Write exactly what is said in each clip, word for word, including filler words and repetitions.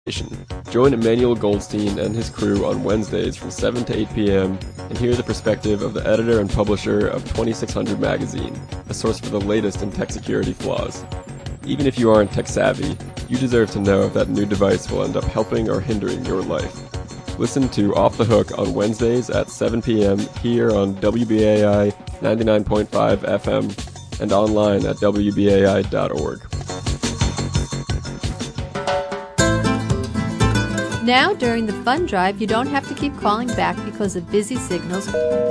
Join Emmanuel Goldstein and his crew on Wednesdays from seven to eight p.m. and hear the perspective of the editor and publisher of twenty-six hundred Magazine, a source for the latest in tech security flaws. Even if you aren't tech savvy, you deserve to know if that new device will end up helping or hindering your life. Listen to Off the Hook on Wednesdays at seven p.m. here on W B A I ninety-nine point five F M and online at W B A I dot org. Now, during the fund drive, you don't have to keep calling back because of busy signals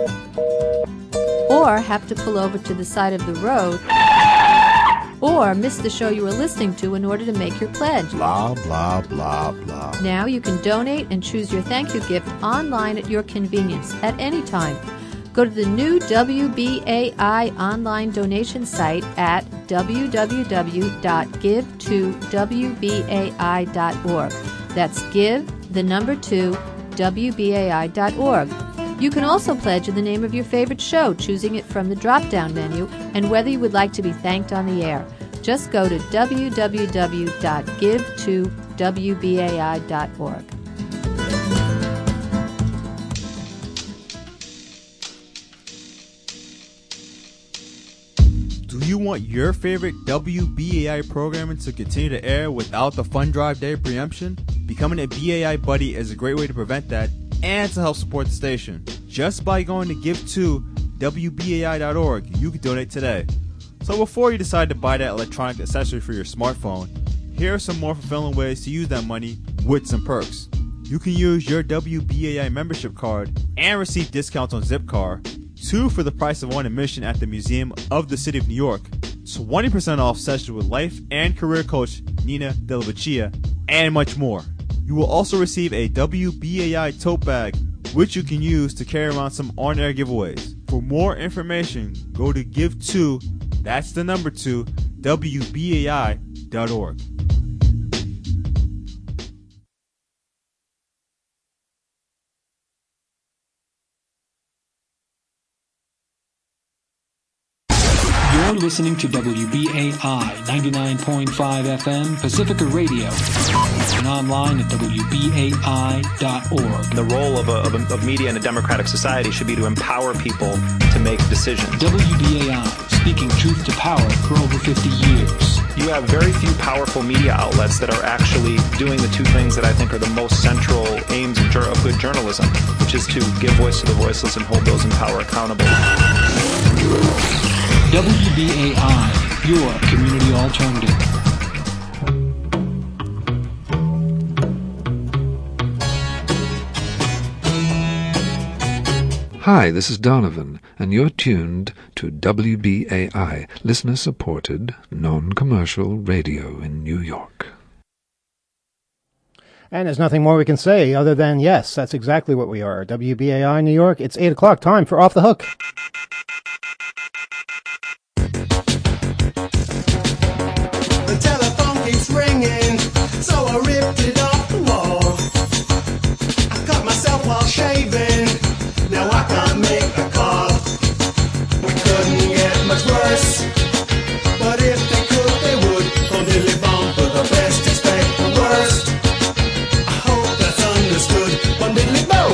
or have to pull over to the side of the road or miss the show you were listening to in order to make your pledge. Blah, blah, blah, blah. Now you can donate and choose your thank you gift online at your convenience at any time. Go to the new W B A I online donation site at w w w dot give to w b a i dot org. That's give, the number two, w b a i dot org. You can also pledge in the name of your favorite show, choosing it from the drop-down menu, and whether you would like to be thanked on the air. Just go to w w w dot give to w b a i dot org. Do you want your favorite W B A I programming to continue to air without the Fund Drive Day preemption? Becoming a B A I buddy is a great way to prevent that and to help support the station. Just by going to give to w b a i dot org, you can donate today. So before you decide to buy that electronic accessory for your smartphone, here are some more fulfilling ways to use that money with some perks. You can use your W B A I membership card and receive discounts on Zipcar, two for the price of one admission at the Museum of the City of New York, twenty percent off sessions with life and career coach Nina Della Vecchia, and much more. You will also receive a W B A I tote bag, which you can use to carry around some on-air giveaways. For more information, go to give to, that's the number two, w b a i dot org. You're listening to W B A I ninety-nine point five F M Pacifica Radio and online at w b a i dot org. The role of, a, of, a, of media in a democratic society should be to empower people to make decisions. W B A I, speaking truth to power for over fifty years. You have very few powerful media outlets that are actually doing the two things that I think are the most central aims of, jur- of good journalism, which is to give voice to the voiceless and hold those in power accountable. W B A I, your community alternative. Hi, this is Donovan, and you're tuned to W B A I, listener-supported, non-commercial radio in New York. And there's nothing more we can say other than, yes, that's exactly what we are. W B A I New York, it's eight o'clock, time for Off the Hook. The telephone keeps ringing, so I ripped it off the wall. I cut myself while shaving, now I can't make a call. We couldn't get much worse, but if they could, they would. On the live on for the best, expect the worst. I hope that's understood. One diddly bow.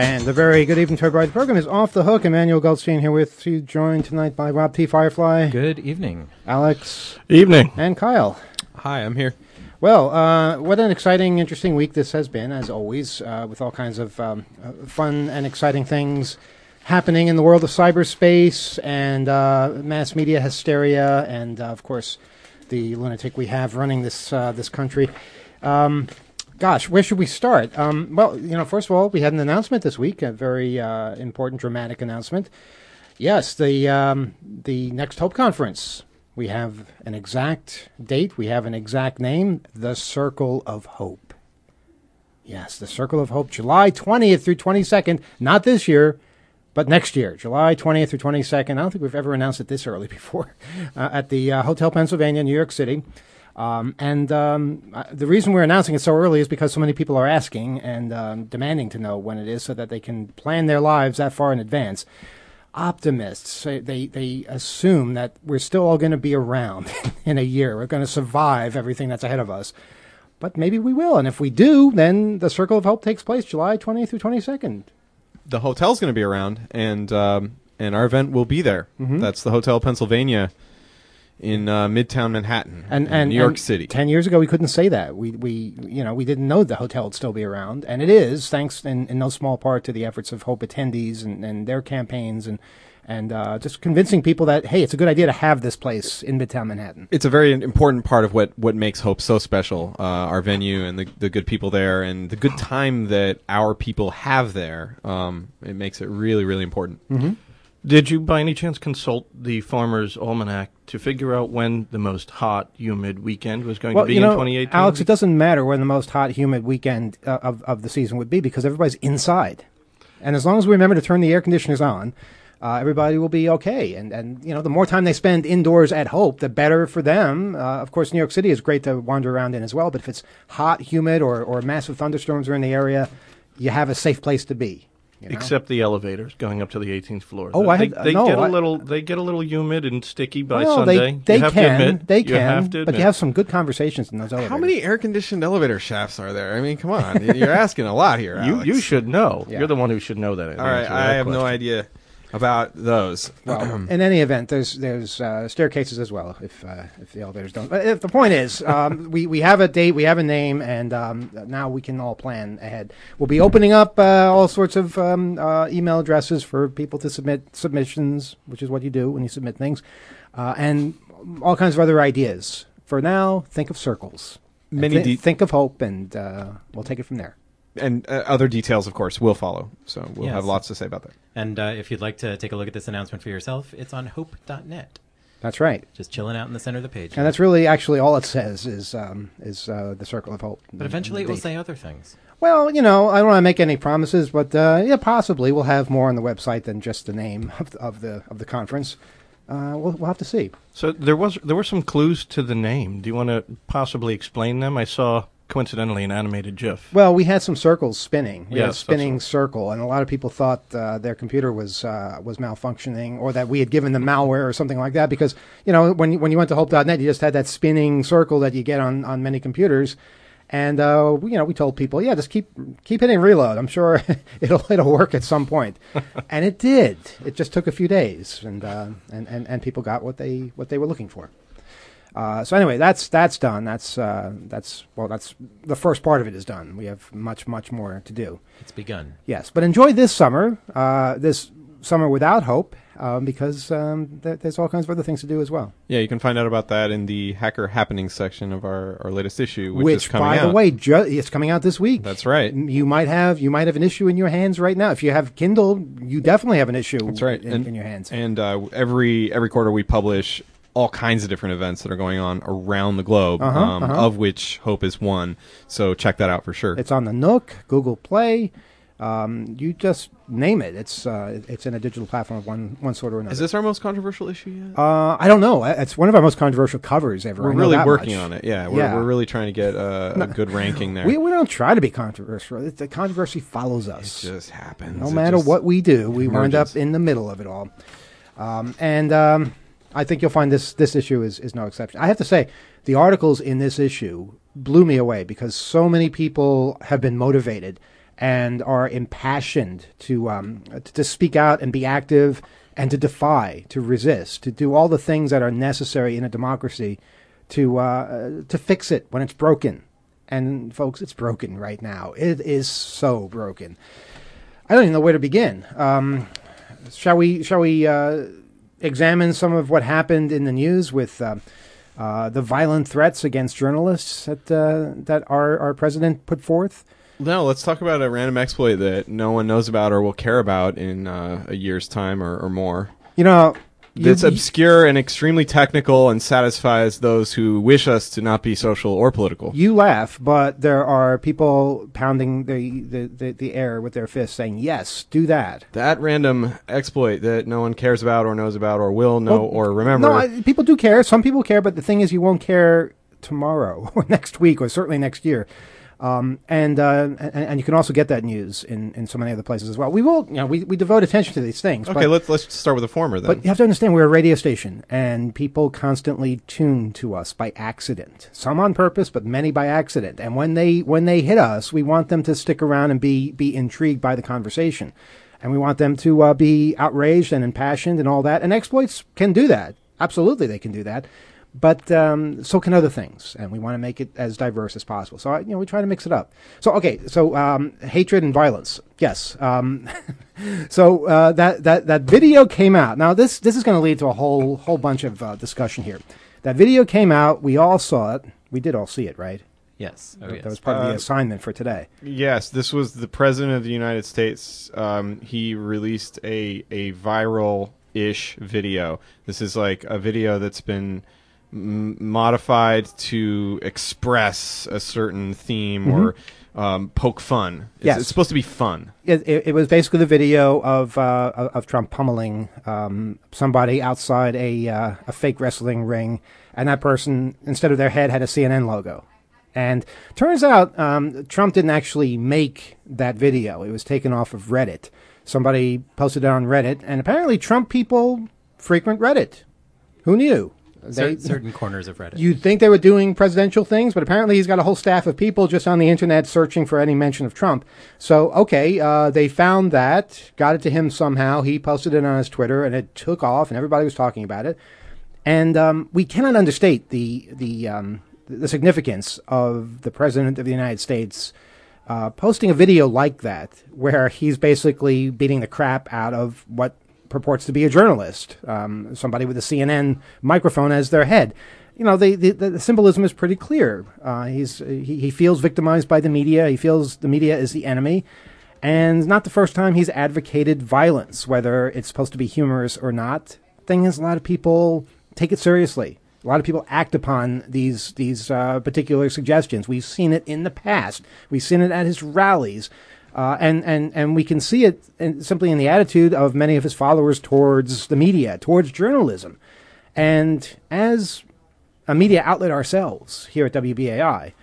And a very good evening to everybody. The program is Off the Hook. Emmanuel Goldstein here with you, joined tonight by Rob T. Firefly. Good evening. Alex. Evening. And Kyle. Hi, I'm here. Well, uh, what an exciting, interesting week this has been, as always, uh, with all kinds of um, uh, fun and exciting things happening in the world of cyberspace and uh, mass media hysteria and, uh, of course, the lunatic we have running this uh, this country. Um, gosh, where should we start? Um, well, you know, first of all, we had an announcement this week, a very uh, important, dramatic announcement. Yes, the um, the Next Hope Conference. We have an exact date. We have an exact name. The Circle of Hope. Yes, the Circle of Hope, July twentieth through twenty-second. Not this year, but next year, July twentieth through twenty-second. I don't think we've ever announced it this early before. Uh, at the uh, Hotel Pennsylvania, New York City. Um, and um, uh, the reason we're announcing it so early is because so many people are asking and um, demanding to know when it is so that they can plan their lives that far in advance. Optimists, they, they, they assume that we're still all going to be around in a year. We're going to survive everything that's ahead of us. But maybe we will. And if we do, then the Circle of Hope takes place July twentieth through twenty-second. The hotel's going to be around, and um, and our event will be there. Mm-hmm. That's the Hotel Pennsylvania in uh, Midtown Manhattan, and, in and New York and City. Ten years ago, we couldn't say that. We we you know we didn't know the hotel would still be around, and it is thanks in, in no small part to the efforts of Hope attendees and, and their campaigns and and uh, just convincing people that hey, it's a good idea to have this place in Midtown Manhattan. It's a very important part of what, what makes Hope so special. Uh, our venue and the the good people there, and the good time that our people have there. Um, it makes it really really important. Mm-hmm. Did you, by any chance, consult the Farmer's Almanac to figure out when the most hot, humid weekend was going well, to be you know, in twenty eighteen? Alex, it doesn't matter when the most hot, humid weekend uh, of, of the season would be because everybody's inside. And as long as we remember to turn the air conditioners on, uh, everybody will be okay. And, and, you know, the more time they spend indoors at Hope, the better for them. Uh, of course, New York City is great to wander around in as well. But if it's hot, humid, or, or massive thunderstorms are in the area, you have a safe place to be. You know? Except the elevators going up to the eighteenth floor. Oh, they, I had, they no, get a I, little. They get a little humid and sticky by well, Sunday. They, they you have can. To admit, they you can. have to but admit. you have some good conversations in those elevators. How many air-conditioned elevator shafts are there? I mean, come on. You're asking a lot here, You Alex. you should know. Yeah. You're the one who should know that. All right, I have no idea about those. Well, in any event, there's there's uh, staircases as well if uh, if the elevators don't. But if the point is, um, we we have a date, we have a name, and um, now we can all plan ahead. We'll be opening up uh, all sorts of um, uh, email addresses for people to submit submissions, which is what you do when you submit things, uh, and all kinds of other ideas. For now, think of circles. Many th- de- think of hope, and uh, we'll take it from there. And uh, other details, of course, will follow. So we'll Yes. have lots to say about that. And uh, if you'd like to take a look at this announcement for yourself, it's on hope dot net. That's right. Just chilling out in the center of the page. And that's really actually all it says is um, is uh, the Circle of Hope. But eventually it will Date. say other things. Well, you know, I don't want to make any promises, but uh, yeah, possibly we'll have more on the website than just the name of the of the, of the conference. Uh, we'll, we'll have to see. So there was there were some clues to the name. Do you want to possibly explain them? I saw, coincidentally, an animated GIF. Well, we had some circles spinning. We had a Yes, spinning that's circle, and a lot of people thought uh, their computer was uh, was malfunctioning, or that we had given them malware or something like that. Because you know, when you, when you went to hope dot net, you just had that spinning circle that you get on, on many computers. And uh, we, you know, we told people, yeah, just keep keep hitting reload. I'm sure it'll it'll work at some point, and it did. It just took a few days, and uh, and, and and people got what they what they were looking for. Uh, so anyway, that's that's done. That's uh, that's well, that's the first part of it is done. We have much much more to do. It's begun. Yes, but enjoy this summer. Uh, this summer without hope, um, because um, th- there's all kinds of other things to do as well. Yeah, you can find out about that in the Hacker Happenings section of our, our latest issue, which, Which, is coming by out. the way, ju- it's coming out this week. That's right. You might have you might have an issue in your hands right now. If you have Kindle, you definitely have an issue. That's right. in, and, in your hands. And uh, every every quarter we publish all kinds of different events that are going on around the globe, Uh-huh, um, uh-huh. of which Hope is one. So check that out for sure. It's on the Nook, Google Play. Um, you just name it. It's uh, it's in a digital platform of one one sort or another. Is this our most controversial issue yet? Uh, I don't know. It's one of our most controversial covers ever. We're I know really that working much. on it. Yeah, we're, Yeah. we're really trying to get uh, a good ranking there. We we don't try to be controversial. It's, the controversy follows us. It just happens. No It matter just what we do, we wind emerges. up in the middle of it all. Um, and um, I think you'll find this this issue is, is no exception. I have to say, the articles in this issue blew me away because so many people have been motivated and are impassioned to um, to speak out and be active and to defy, to resist, to do all the things that are necessary in a democracy to uh, to fix it when it's broken. And folks, it's broken right now. It is so broken. I don't even know where to begin. Um, shall we? Shall we uh, examine some of what happened in the news with uh, uh, the violent threats against journalists that uh, that our our president put forth? No, let's talk about a random exploit that no one knows about or will care about in uh, a year's time or, or more. You know, It's you, obscure and extremely technical and satisfies those who wish us to not be social or political. You laugh, but there are people pounding the, the, the, the air with their fists saying, yes, do that. That random exploit that no one cares about or knows about or will know Well, or remember. No, I, people do care. Some people care, but the thing is you won't care tomorrow or next week or certainly next year. Um, and, uh, and and you can also get that news in, in so many other places as well. We will, you know, we, we devote attention to these things. Okay, but, let's let's start with the former then. But you have to understand, we're a radio station, and people constantly tune to us by accident. Some on purpose, but many by accident. And when they when they hit us, we want them to stick around and be be intrigued by the conversation, and we want them to uh, be outraged and impassioned and all that. And exploits can do that. Absolutely, they can do that. But um, so can other things, and we want to make it as diverse as possible. So, you know, we try to mix it up. So, okay, so um, hatred and violence, yes. Um, so uh, that that that video came out. Now, this this is going to lead to a whole whole bunch of uh, discussion here. That video came out. We all saw it. We did all see it, right? Yes. Oh, that, yes. that was part of the Uh, assignment for today. Yes, this was the President of the United States. Um, he released a a viral-ish video. This is like a video that's been m- modified to express a certain theme Mhm. or um, poke fun. It's, Yes. it's supposed to be fun. It, it, it was basically the video of uh, of of Trump pummeling um, somebody outside a uh, a fake wrestling ring, and that person, instead of their head, had a C N N logo. And turns out um, Trump didn't actually make that video. It was taken off of Reddit. Somebody posted it on Reddit, and apparently Trump people frequent Reddit. Who knew? Cer- certain corners of Reddit. You'd think they were doing presidential things, but apparently he's got a whole staff of people just on the internet searching for any mention of Trump. So, okay, uh, they found that, got it to him somehow. He posted it on his Twitter, and it took off, and everybody was talking about it. And um, we cannot understate the the um, the significance of the President of the United States uh, posting a video like that, where he's basically beating the crap out of what purports to be a journalist, um, somebody with a C N N microphone as their head. You know, the, the, the symbolism is pretty clear. Uh, he's he, he feels victimized by the media. He feels the media is the enemy. And it's not the first time he's advocated violence, whether it's supposed to be humorous or not. Thing is, a lot of people take it seriously. A lot of people act upon these these uh, particular suggestions. We've seen it in the past. We've seen it at his rallies. Uh, and, and, and we can see it in, simply in the attitude of many of his followers towards the media, towards journalism. And as a media outlet ourselves here at W B A I,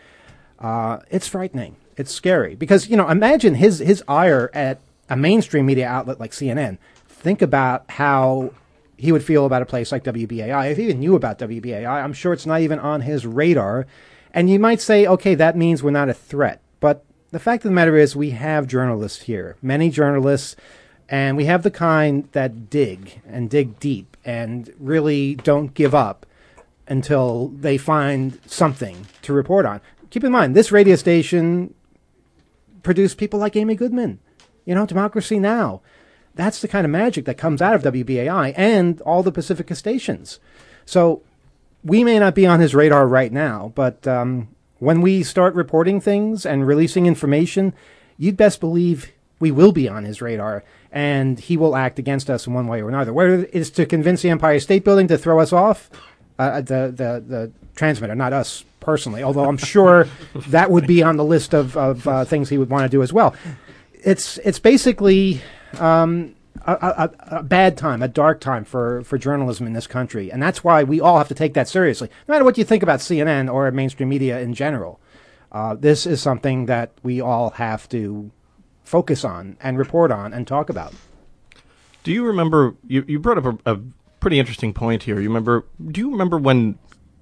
uh, it's frightening. It's scary. Because, you know, imagine his, his ire at a mainstream media outlet like C N N. Think about how he would feel about a place like W B A I. If he even knew about W B A I, I'm sure it's not even on his radar. And you might say, okay, that means we're not a threat. But the fact of the matter is we have journalists here, many journalists, and we have the kind that dig and dig deep and really don't give up until they find something to report on. Keep in mind, this radio station produced people like Amy Goodman, you know, Democracy Now! That's the kind of magic that comes out of W B A I and all the Pacifica stations. So we may not be on his radar right now, but um, when we start reporting things and releasing information, you'd best believe we will be on his radar, and he will act against us in one way or another. Whether it's to convince the Empire State Building to throw us off, uh, the, the, the transmitter, not us personally, although I'm sure that would be on the list of, of uh, things he would want to do as well. It's, it's basically um, a, a, a bad time, a dark time for, for journalism in this country. And that's why we all have to take that seriously. No matter what you think about C N N or mainstream media in general, uh, this is something that we all have to focus on and report on and talk about. Do you remember, you, you brought up a, a pretty interesting point here. You remember, do you remember when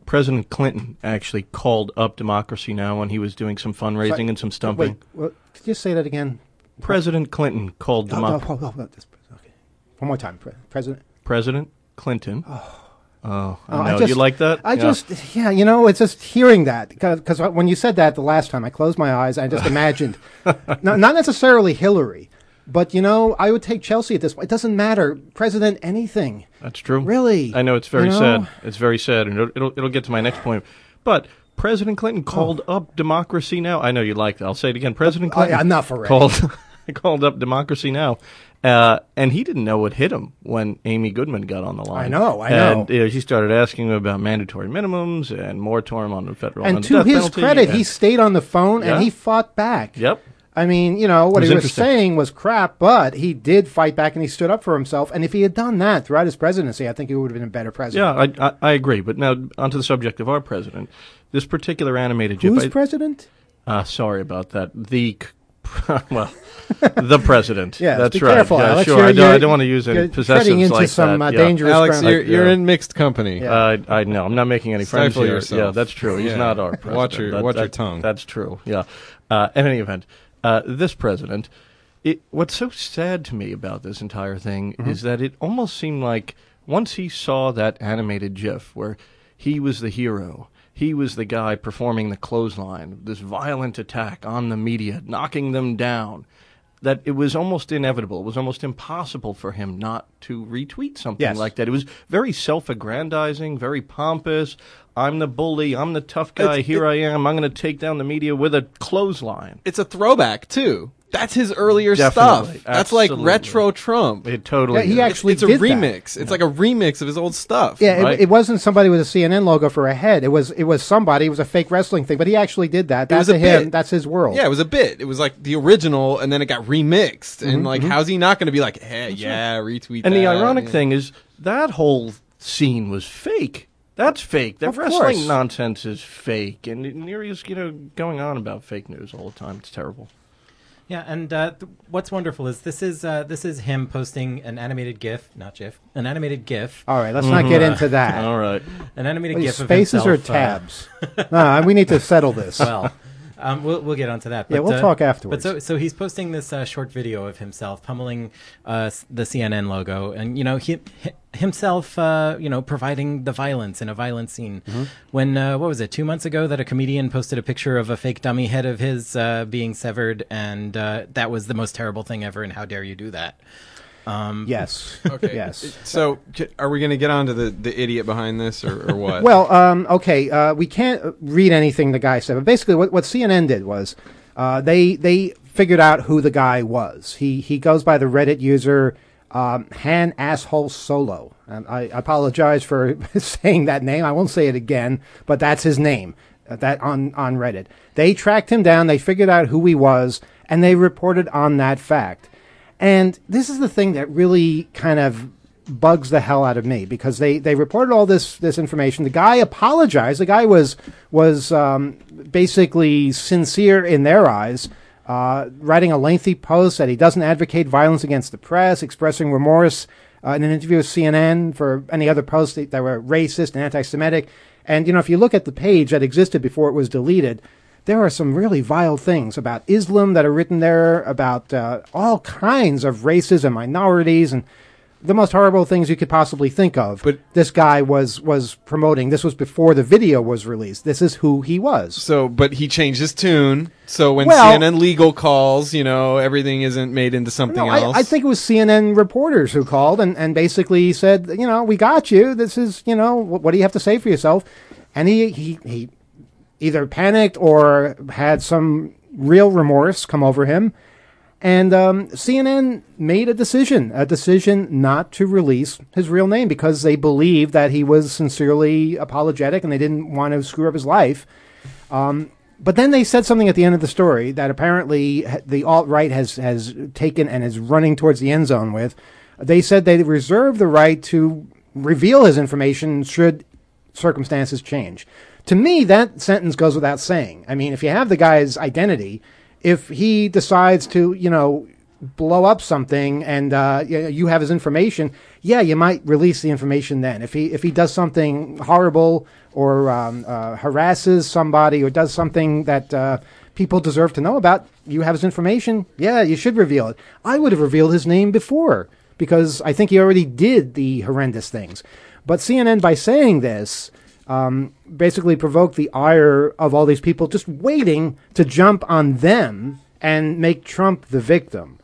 President Clinton actually called up Democracy Now! When he was doing some fundraising Sorry, and some stumping. Wait, well, could you say that again? President Clinton called Oh, Democracy. oh, oh, oh, this- okay. One more time, Pre- President. President Clinton. Oh, oh Oh, I know. just- you like that? I Yeah. just, yeah, you know, it's just hearing that because when you said that the last time, I closed my eyes. I just imagined, not, not necessarily Hillary, but you know, I would take Chelsea at this point. It doesn't matter, President anything. That's true. Really, I know it's very you know? sad. It's very sad, and it'll, it'll it'll get to my next point. But President Clinton called Oh. up Democracy Now! I know you like that. I'll say it again. President Oh, Clinton yeah, enough already. called called up Democracy Now! Uh, and he didn't know what hit him when Amy Goodman got on the line. I know, I know. And uh, she started asking him about mandatory minimums and moratorium on the federal And on the to death his penalty, credit, and- he stayed on the phone Yeah. and he fought back. Yep. I mean, you know, what It was he was interesting. saying was crap, but he did fight back and he stood up for himself. And if he had done that throughout his presidency, I think he would have been a better president. Yeah, I, I I agree. But now onto the subject of our president. This particular animated GIF. Who's I- president? Uh, sorry about that. The well, the president. Yes, that's be right. careful, Yeah, Alex. sure. You're- I don't, I you're- don't want to use any you're treading possessives into like some, that. uh, yeah. dangerous Alex, ground. you're, you're in mixed company. Yeah. Uh, I know. I'm not making any friends Stifle here. yourself. Yeah, that's true. He's Yeah. not our president. Watch your- That- watch your that- tongue. That's true. Yeah. Uh, in any event, uh, this president. It, what's so sad to me about this entire thing Mm-hmm. is that it almost seemed like once he saw that animated GIF where he was the hero, he was the guy performing the clothesline, this violent attack on the media, knocking them down, that it was almost inevitable. It was almost impossible for him not to retweet something Yes. like that. It was very self-aggrandizing, very pompous. I'm the bully. I'm the tough guy. It's- Here it- I am. I'm going to take down the media with a clothesline. It's a throwback too. That's his earlier Definitely. stuff. That's like Absolutely. retro Trump. It totally Yeah, he is. actually it's a did that. remix. It's like a remix of his old stuff. Yeah, Right. it, it wasn't somebody with a C N N logo for a head. It was it was somebody. It was a fake wrestling thing, but he actually did that. It That's was a him. bit. That's his world. Yeah, it was a bit. It was like the original, and then it got remixed. And like, how's he not going to be like, hey, yeah, retweet And that? the ironic Yeah. thing is that whole scene was fake. That's fake. That Of wrestling course. nonsense is fake. And Nery's, you know, going on about fake news all the time. It's terrible. Yeah, and uh, th- what's wonderful is this is uh, this is him posting an animated GIF, not GIF, an animated GIF. All right, let's not get into that. All right. An animated What are you, GIF of spaces or himself, uh, tabs? no, we need to settle this. well, um, we'll we'll get onto that. Yeah, But, we'll uh, talk afterwards. But so so he's posting this uh, short video of himself pummeling uh, s- the C N N logo, and you know he, hi himself uh, you know providing the violence in a violent scene. Mm-hmm. When uh, what was it? Two months ago, that a comedian posted a picture of a fake dummy head of his uh, being severed, and uh, that was the most terrible thing ever. And how dare you do that? Um, yes. Okay. Yes. So, j- are we going to get on to the, the idiot behind this, or, or what? Well, um, okay, uh, we can't read anything the guy said, but basically, what, what C N N did was uh, they they figured out who the guy was. He he goes by the Reddit user um, Han Asshole Solo. And I apologize for saying that name. I won't say it again, but that's his name. Uh, that on on Reddit, they tracked him down. They figured out who he was, and they reported on that fact. And this is the thing that really kind of bugs the hell out of me, because they, they reported all this this information. The guy apologized. The guy was was um, basically sincere in their eyes, uh, writing a lengthy post that he doesn't advocate violence against the press, expressing remorse uh, in an interview with C N N for any other posts that, that were racist and anti-Semitic. And, you know, if you look at the page that existed before it was deleted, there are some really vile things about Islam that are written there, about uh, all kinds of races and minorities and the most horrible things you could possibly think of. But this guy was was promoting. This was before the video was released. This is who he was. So, but he changed his tune. So when Well- C N N legal calls, you know, everything isn't made into something No, else. I, I think it was C N N reporters who called and, and basically said, you know, we got you. This is, you know, what, what do you have to say for yourself? And he, he, he either panicked or had some real remorse come over him. And um, C N N made a decision, a decision not to release his real name because they believed that he was sincerely apologetic and they didn't want to screw up his life. Um, but then they said something at the end of the story that apparently the alt-right has, has taken and is running towards the end zone with. They said they reserve the right to reveal his information should circumstances change. To me, that sentence goes without saying. I mean, if you have the guy's identity, if he decides to, you know, blow up something and uh, you, you have his information, yeah, you might release the information then. If he if he does something horrible or um, uh, harasses somebody or does something that uh, people deserve to know about, you have his information, yeah, you should reveal it. I would have revealed his name before because I think he already did the horrendous things. But C N N, by saying this, um, basically provoked the ire of all these people just waiting to jump on them and make Trump the victim.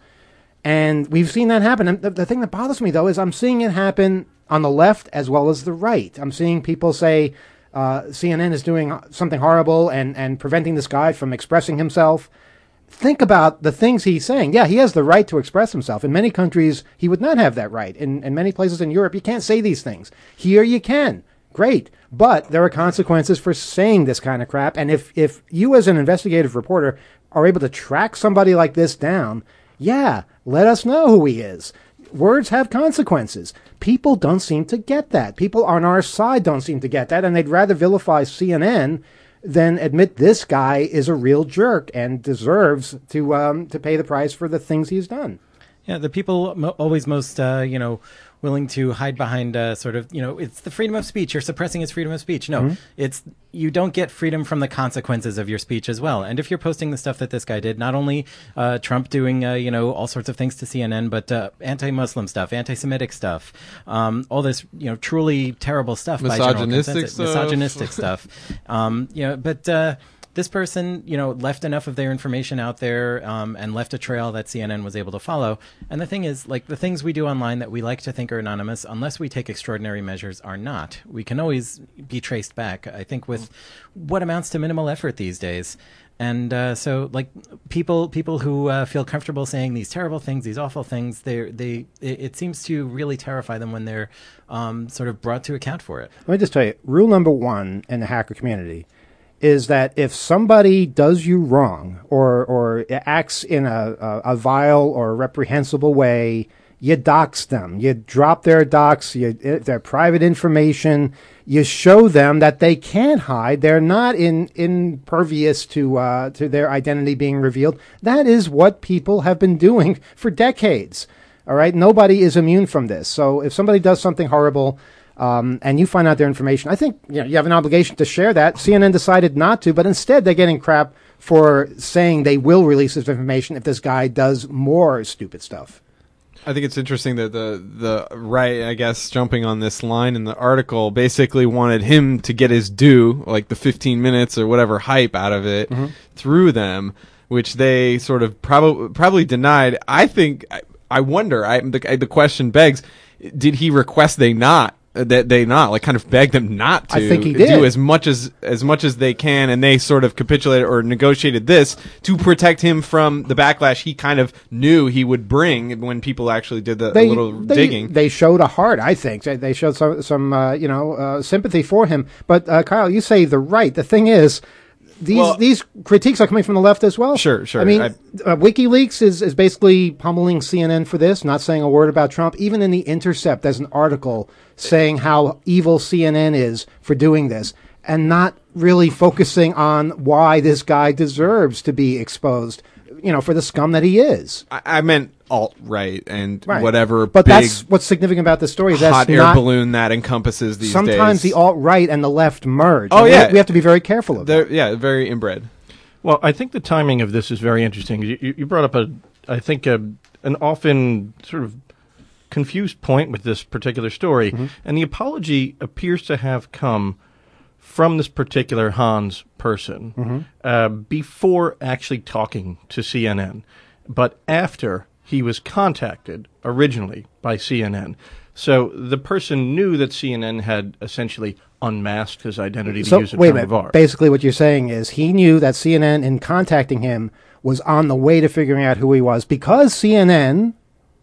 And we've seen that happen. And the, the thing that bothers me, though, is I'm seeing it happen on the left as well as the right. I'm seeing people say uh, C N N is doing something horrible and, and preventing this guy from expressing himself. Think about the things he's saying. Yeah, he has the right to express himself. In many countries, he would not have that right. In, in many places in Europe, you can't say these things. Here you can. Great. But there are consequences for saying this kind of crap. And if, if you as an investigative reporter are able to track somebody like this down, yeah, let us know who he is. Words have consequences. People don't seem to get that. People on our side don't seem to get that, and they'd rather vilify C N N than admit this guy is a real jerk and deserves to um, to pay the price for the things he's done. Yeah, the people mo- always most, uh, you know, willing to hide behind uh, sort of, you know, it's the freedom of speech. You're suppressing his freedom of speech. No, Mm-hmm. it's you don't get freedom from the consequences of your speech as well. And if you're posting the stuff that this guy did, not only uh, Trump doing, uh, you know, all sorts of things to C N N, but uh, anti-Muslim stuff, anti-Semitic stuff, um, all this, you know, truly terrible stuff. by general Misogynistic consensus. stuff. Misogynistic stuff. Um, you know, but... Uh, This person, you know, left enough of their information out there um, and left a trail that C N N was able to follow. And the thing is, like, the things we do online that we like to think are anonymous, unless we take extraordinary measures, are not. We can always be traced back, I think, with what amounts to minimal effort these days. And uh, so, like, people people who uh, feel comfortable saying these terrible things, these awful things, they they it, it seems to really terrify them when they're um, sort of brought to account for it. Let me just tell you, rule number one in the hacker community is that if somebody does you wrong or or acts in a, a, a vile or reprehensible way, you dox them. You drop their dox, you, their private information. You show them that they can't hide. They're not in, impervious to uh, to their identity being revealed. That is what people have been doing for decades. All right, nobody is immune from this. So if somebody does something horrible, Um, and you find out their information, I think you know, you have an obligation to share that. C N N decided not to, but instead they're getting crap for saying they will release this information if this guy does more stupid stuff. I think it's interesting that the the right, I guess, jumping on this line in the article, basically wanted him to get his due, like the fifteen minutes or whatever hype out of it, Mhm. through them, which they sort of probably probably denied. I think I, I wonder. I the, the question begs: did he request they not? That they not like kind of beg them not to I think he did. do as much as as much as they can, and they sort of capitulated or negotiated this to protect him from the backlash he kind of knew he would bring when people actually did the They, a little they, digging. They showed a heart, I think. They, they showed some, some uh, you know, uh, sympathy for him. But uh, Kyle, you say the right. The thing is, these Well- these critiques are coming from the left as well. Sure, sure. I mean, I- uh, WikiLeaks is, is basically pummeling C N N for this, not saying a word about Trump. Even in The Intercept, there's an article saying how evil C N N is for doing this, and not really focusing on why this guy deserves to be exposed, you know, for the scum that he is. I, I meant alt-right and Right. whatever But big that's what's significant about this story. Is that's hot air not, balloon that encompasses these sometimes days. the alt-right and the left merge. Oh, And we- yeah. we have to be very careful of that. They're, yeah, very inbred. Well, I think the timing of this is very interesting. You, you you brought up a, I think, a, an often sort of confused point with this particular story, Mm-hmm. and the apology appears to have come from this particular Hans person Mm-hmm. uh, before actually talking to C N N, but after he was contacted originally by C N N. So the person knew that C N N had essentially unmasked his identity to So, use a wait a term minute. of art. Basically, what you're saying is he knew that C N N, in contacting him, was on the way to figuring out who he was because C N N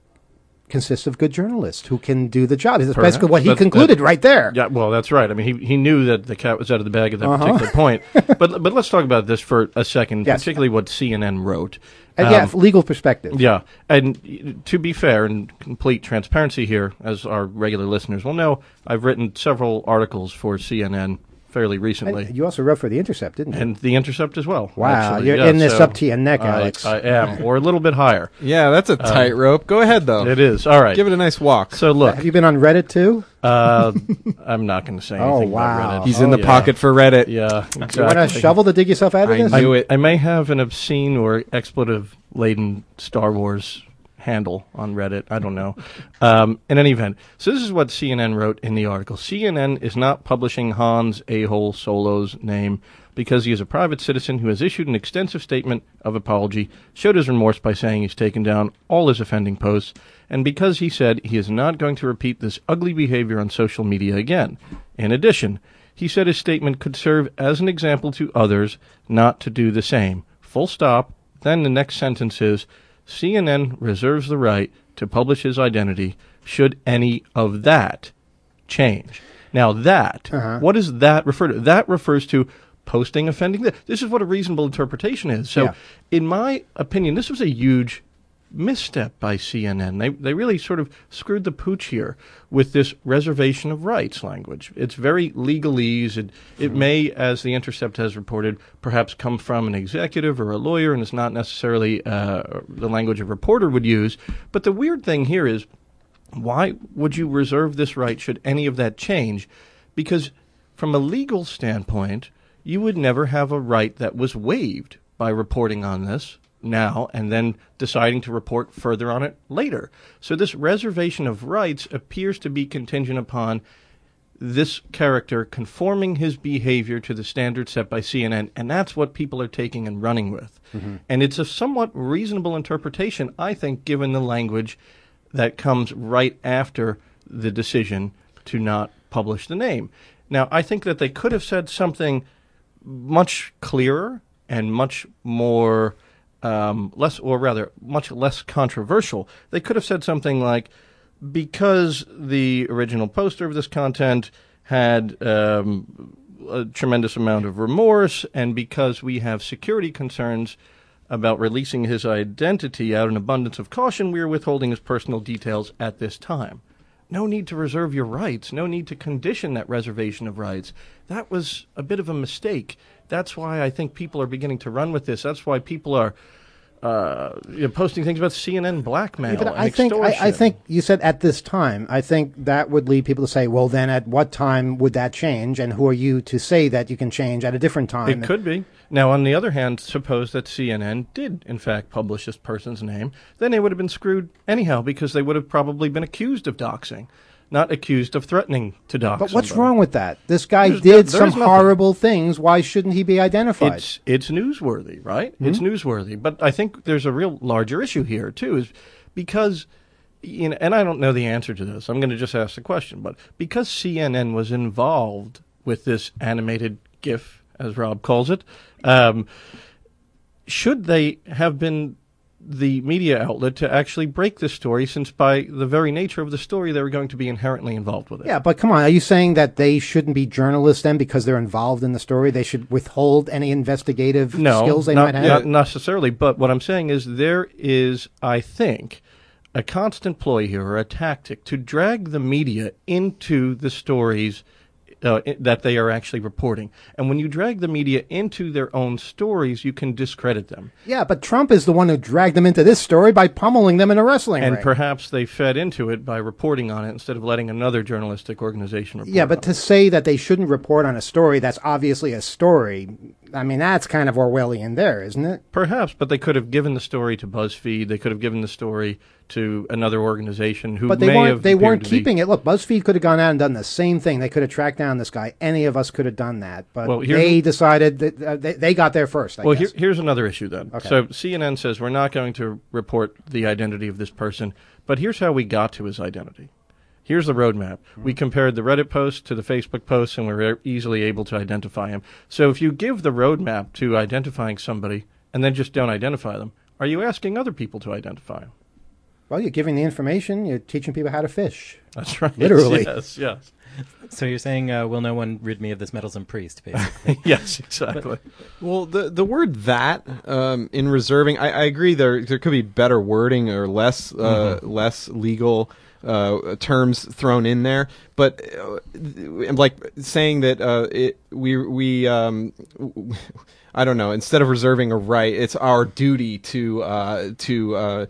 consists of good journalists who can do the job. That's Perhaps. basically what he That- concluded that- right there. Yeah, well, that's right. I mean, he he knew that the cat was out of the bag at that Uh-huh. particular point. But but let's talk about this for a second, Yes. particularly what C N N wrote. And Um, yeah, legal perspective. Yeah, and y- to be fair and complete transparency here, as our regular listeners will know, I've written several articles for C N N fairly recently. And you also wrote for The Intercept, didn't you? And The Intercept as well. Wow, actually. you're Yeah, in this so up to your neck, I, Alex. I am, or a little bit higher. Yeah, that's a Um, tightrope. Go ahead, though. It is. All right. Give it a nice walk. So look. Have you been on Reddit too? Uh, I'm not going to say anything Oh, about wow. Reddit. He's in the Yeah. pocket for Reddit. Yeah, exactly. You want a shovel to dig yourself out of I this? knew it. I may have an obscene or expletive-laden Star Wars handle on Reddit. I don't know. Um, in any event, so this is what C N N wrote in the article. C N N is not publishing Hans A-hole Solo's name because he is a private citizen who has issued an extensive statement of apology, showed his remorse by saying he's taken down all his offending posts, and because he said he is not going to repeat this ugly behavior on social media again. In addition, he said his statement could serve as an example to others not to do the same. Full stop. Then the next sentence is, C N N reserves the right to publish his identity should any of that change. Now that, Uh-huh. what does that refer to? That refers to posting offending. Th- This is what a reasonable interpretation is. So Yeah. in my opinion, this was a huge misstep by C N N. They they really sort of screwed the pooch here with this reservation of rights language. It's very legalese. It, it may, as The Intercept has reported, perhaps come from an executive or a lawyer, and it's not necessarily uh, the language a reporter would use. But the weird thing here is, why would you reserve this right should any of that change? Because from a legal standpoint, you would never have a right that was waived by reporting on this now and then deciding to report further on it later. So this reservation of rights appears to be contingent upon this character conforming his behavior to the standards set by C N N, and that's what people are taking and running with. Mm-hmm. And it's a somewhat reasonable interpretation, I think, given the language that comes right after the decision to not publish the name. Now, I think that they could have said something much clearer and much more um, less, or rather, much less controversial. They could have said something like, because the original poster of this content had um, a tremendous amount of remorse, and because we have security concerns about releasing his identity out of an abundance of caution, we are withholding his personal details at this time. No need to reserve your rights. No need to condition that reservation of rights. That was a bit of a mistake. That's why I think people are beginning to run with this. That's why people are uh, you know, posting things about C N N blackmail Yeah, but and I think I, extortion. I think you said at this time. I think that would lead people to say, well, then at what time would that change? And who are you to say that you can change at a different time? It could be. Now, on the other hand, suppose that C N N did, in fact, publish this person's name. Then they would have been screwed anyhow because they would have probably been accused of doxing, not accused of threatening to dox But what's somebody. wrong with that? This guy There's- did there- some there's nothing. horrible things. Why shouldn't he be identified? It's it's newsworthy, right? Mm-hmm. It's newsworthy. But I think there's a real larger issue here too, is because, you know, and I don't know the answer to this. I'm going to just ask the question, but because C N N was involved with this animated GIF, as Rob calls it, um, should they have been the media outlet to actually break this story, since by the very nature of the story they were going to be inherently involved with it? Yeah, but come on. Are you saying that they shouldn't be journalists then because they're involved in the story? They should withhold any investigative no, skills they not, might have? not necessarily. But what I'm saying is there is, I think, a constant ploy here, or a tactic, to drag the media into the stories uh, i- that they are actually reporting. And when you drag the media into their own stories, you can discredit them. Yeah, but Trump is the one who dragged them into this story by pummeling them in a wrestling And ring. perhaps they fed into it by reporting on it instead of letting another journalistic organization report Yeah, on but it. to say that they shouldn't report on a story that's obviously a story, I mean, that's kind of Orwellian there, isn't it? Perhaps, but they could have given the story to BuzzFeed. They could have given the story to another organization who But they may weren't. have They appeared weren't to be- keeping it. Look, BuzzFeed could have gone out and done the same thing. They could have tracked down this guy. Any of us could have done that. But Well, here's- they decided that uh, they, they got there first. I well, guess. here, here's another issue then. Okay. So C N N says we're not going to report the identity of this person, but here's how we got to his identity. Here's the roadmap. Mm-hmm. We compared the Reddit post to the Facebook post, and we were easily able to identify him. So if you give the roadmap to identifying somebody and then just don't identify them, are you asking other people to identify him? Well, you're giving the information. You're teaching people how to fish. That's right. Literally. Yes, yes. So you're saying, uh, will no one rid me of this meddlesome priest, basically? Yes, exactly. Well, the the word "that" um, in reserving, I, I agree. There there could be better wording or less uh, Mhm. less legal uh, terms thrown in there, but uh, like saying that uh, it, we we um, I don't know. Instead of reserving a right, it's our duty to uh, to uh,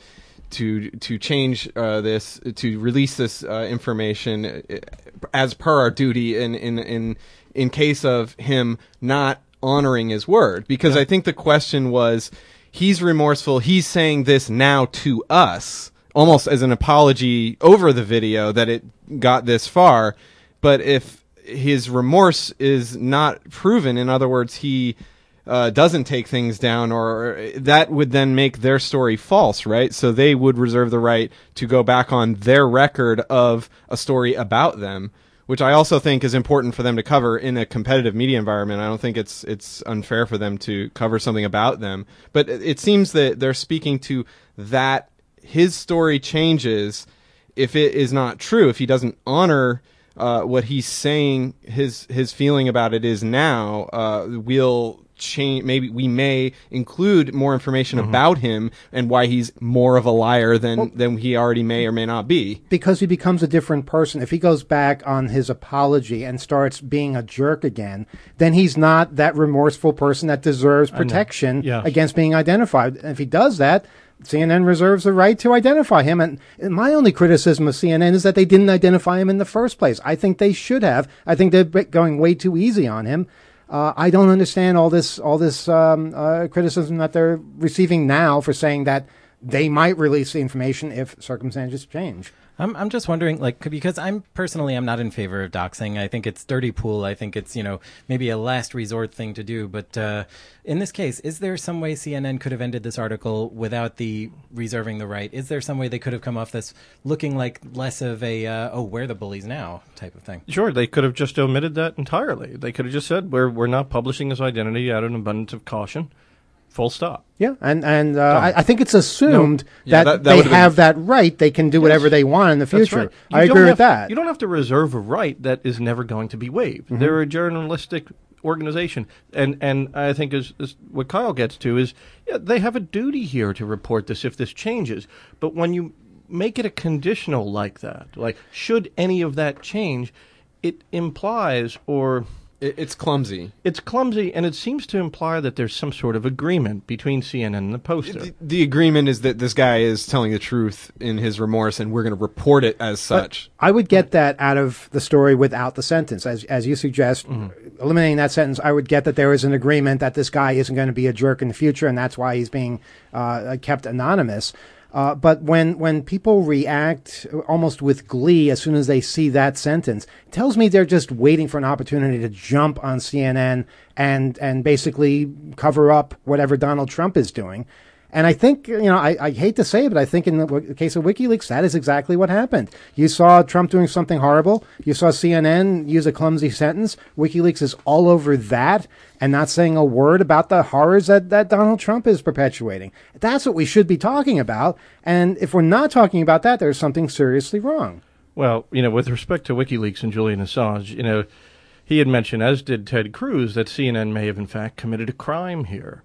to to change uh, this, to release this uh, information as per our duty in in in in case of him not honoring his word. Because yeah. I think the question was, he's remorseful. He's saying this now to us, almost as an apology over the video that it got this far. But if his remorse is not proven, in other words, he uh, doesn't take things down, or that would then make their story false, right? So they would reserve the right to go back on their record of a story about them, which I also think is important for them to cover in a competitive media environment. I don't think it's it's unfair for them to cover something about them. But it seems that they're speaking to that his story changes if it is not true, if he doesn't honor uh, what he's saying, his his feeling about it is now, uh, we'll change. Maybe we may include more information mm-hmm. about him and why he's more of a liar than, well, than he already may or may not be. Because he becomes a different person. If he goes back on his apology and starts being a jerk again, then he's not that remorseful person that deserves protection yes. against being identified. And if he does that, C N N reserves the right to identify him. And my only criticism of C N N is that they didn't identify him in the first place. I think they should have. I think they're going way too easy on him. Uh, I don't understand all this all this um, uh, criticism that they're receiving now for saying that they might release the information if circumstances change. I'm I'm just wondering, like, because I'm personally I'm not in favor of doxing. I think it's dirty pool. I think it's, you know, maybe a last resort thing to do. But uh, in this case, is there some way C N N could have ended this article without the reserving the right? Is there some way they could have come off this looking like less of a uh, oh, we're the bullies now type of thing? Sure, they could have just omitted that entirely. They could have just said we're we're not publishing his identity out of an abundance of caution. Full stop. Yeah, and and uh, I, I think it's assumed no. yeah, that, that, that they have been... that right. They can do yes. whatever they want in the future. Right. I agree have, with that. You don't have to reserve a right that is never going to be waived. Mm-hmm. They're a journalistic organization, and and I think is, is what Kyle gets to is yeah, they have a duty here to report this if this changes. But when you make it a conditional like that, like should any of that change, it implies or. It's clumsy. It's clumsy, and it seems to imply that there's some sort of agreement between C N N and the Poster. The, the agreement is that this guy is telling the truth in his remorse, and we're going to report it as such. But I would get that out of the story without the sentence. As as you suggest, mm-hmm. eliminating that sentence, I would get that there is an agreement that this guy isn't going to be a jerk in the future, and that's why he's being uh, kept anonymous. Uh, but when, when people react almost with glee as soon as they see that sentence, it tells me they're just waiting for an opportunity to jump on C N N and, and basically cover up whatever Donald Trump is doing. And I think, you know, I, I hate to say it, but I think in the w- case of WikiLeaks, that is exactly what happened. You saw Trump doing something horrible. You saw C N N use a clumsy sentence. WikiLeaks is all over that and not saying a word about the horrors that, that Donald Trump is perpetuating. That's what we should be talking about. And if we're not talking about that, there's something seriously wrong. Well, you know, with respect to WikiLeaks and Julian Assange, you know, he had mentioned, as did Ted Cruz, that C N N may have, in fact, committed a crime here.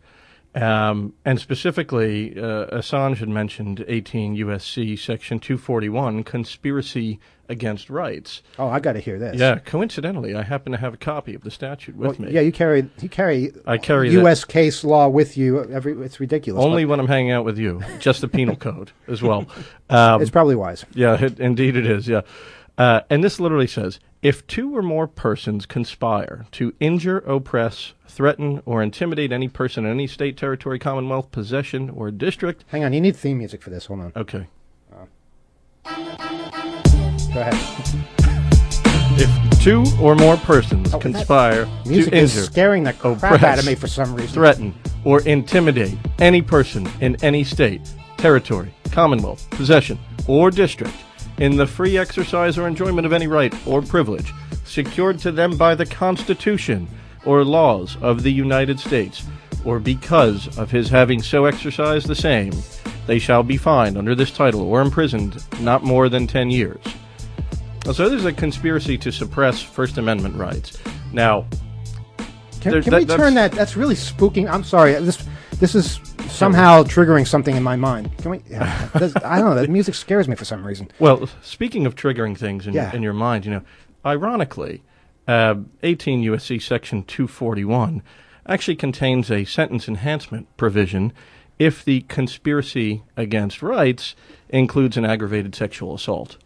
Um, and specifically, uh, Assange had mentioned eighteen U S C Section two forty-one, conspiracy against rights. Oh, I got to hear this. Yeah, coincidentally, I happen to have a copy of the statute with well, me. Yeah, you carry you carry, I carry U S that. case law with you. Every it's ridiculous. Only when I'm hanging out with you. Just the penal code as well. Um, it's probably wise. Yeah, it, indeed it is. Yeah, uh, and this literally says, if two or more persons conspire to injure, oppress, threaten, or intimidate any person in any state, territory, commonwealth, possession, or district... Hang on, you need theme music for this. Hold on. Okay. Uh, go ahead. If two or more persons oh, conspire to music injure, is scaring the crap oppress, out of me for some reason. threaten, or intimidate any person in any state, territory, commonwealth, possession, or district in the free exercise or enjoyment of any right or privilege secured to them by the Constitution or laws of the United States, or because of his having so exercised the same, they shall be fined under this title or imprisoned not more than ten years. So there's a conspiracy to suppress First Amendment rights. Now, can, can that, we turn that? That's really spooking. I'm sorry. This this is somehow triggering something in my mind. Can we? Yeah, does, I don't know. That music scares me for some reason. Well, speaking of triggering things in, Yeah. in your mind, you know, ironically, uh, eighteen U S C Section two forty-one actually contains a sentence enhancement provision if the conspiracy against rights includes an aggravated sexual assault.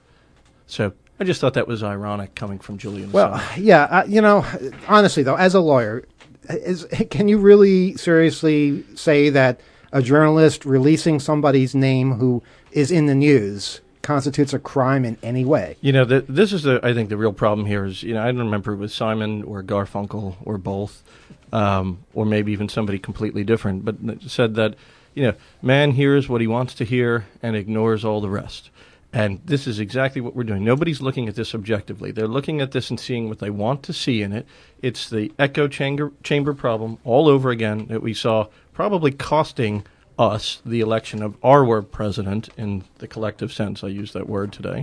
So I just thought that was ironic coming from Julian Well, Assange. yeah, uh, you know, honestly though, as a lawyer, is can you really seriously say that a journalist releasing somebody's name who is in the news constitutes a crime in any way? You know, the, this is, the, I think, the real problem here is, you know, I don't remember if it was Simon or Garfunkel or both, um, or maybe even somebody completely different, but said that, you know, man hears what he wants to hear and ignores all the rest. And this is exactly what we're doing. Nobody's looking at this objectively. They're looking at this and seeing what they want to see in it. It's the echo chamber, chamber problem all over again that we saw probably costing us the election of our president, in the collective sense. I use that word today,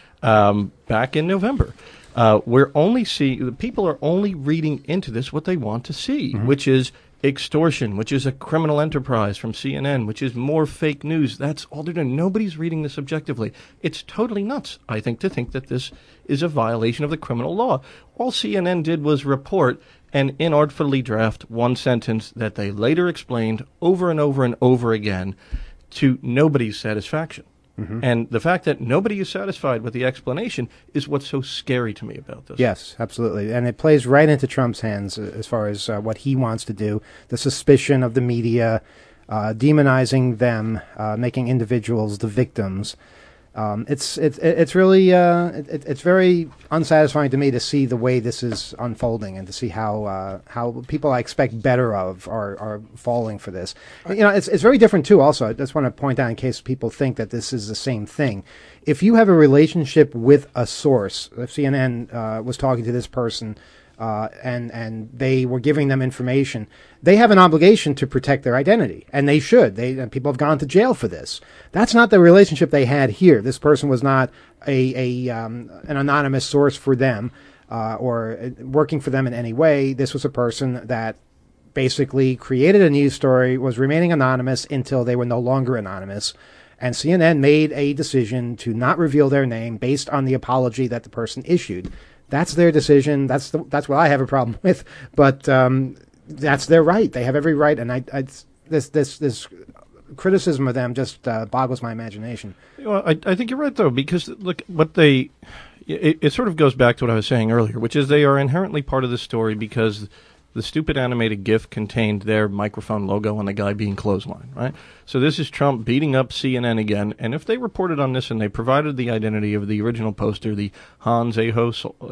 um, back in November. Uh, we're only see the people are only reading into this what they want to see, Mm-hmm. which is extortion, which is a criminal enterprise from C N N, which is more fake news. That's all they're doing. Nobody's reading this objectively. It's totally nuts, I think, to think that this is a violation of the criminal law. All C N N did was report and inartfully draft one sentence that they later explained over and over and over again to nobody's satisfaction. Mm-hmm. And the fact that nobody is satisfied with the explanation is what's so scary to me about this. Yes, absolutely. And it plays right into Trump's hands uh, as far as uh, what he wants to do, the suspicion of the media, uh, demonizing them, uh, making individuals the victims. Um, it's it's it's really uh, it, it's very unsatisfying to me to see the way this is unfolding and to see how uh, how people I expect better of are, are falling for this. You know, it's it's very different too. Also, I just want to point out in case people think that this is the same thing. If you have a relationship with a source, if C N N uh, was talking to this person. Uh, and and they were giving them information. They have an obligation to protect their identity, and they should. They and people have gone to jail for this. That's not the relationship they had here. This person was not a, a um, an anonymous source for them uh, or working for them in any way. This was a person that basically created a news story, was remaining anonymous until they were no longer anonymous. And C N N made a decision to not reveal their name based on the apology that the person issued. That's their decision. That's the, that's what I have a problem with. But um, that's their right. They have every right. And I, I this this this criticism of them just uh, boggles my imagination. Well, I, I think you're right, though, because look, what they it, it sort of goes back to what I was saying earlier, which is they are inherently part of the story because the stupid animated GIF contained their microphone logo on the guy being clotheslined, right? So this is Trump beating up C N N again, and if they reported on this and they provided the identity of the original poster, the Hans Aho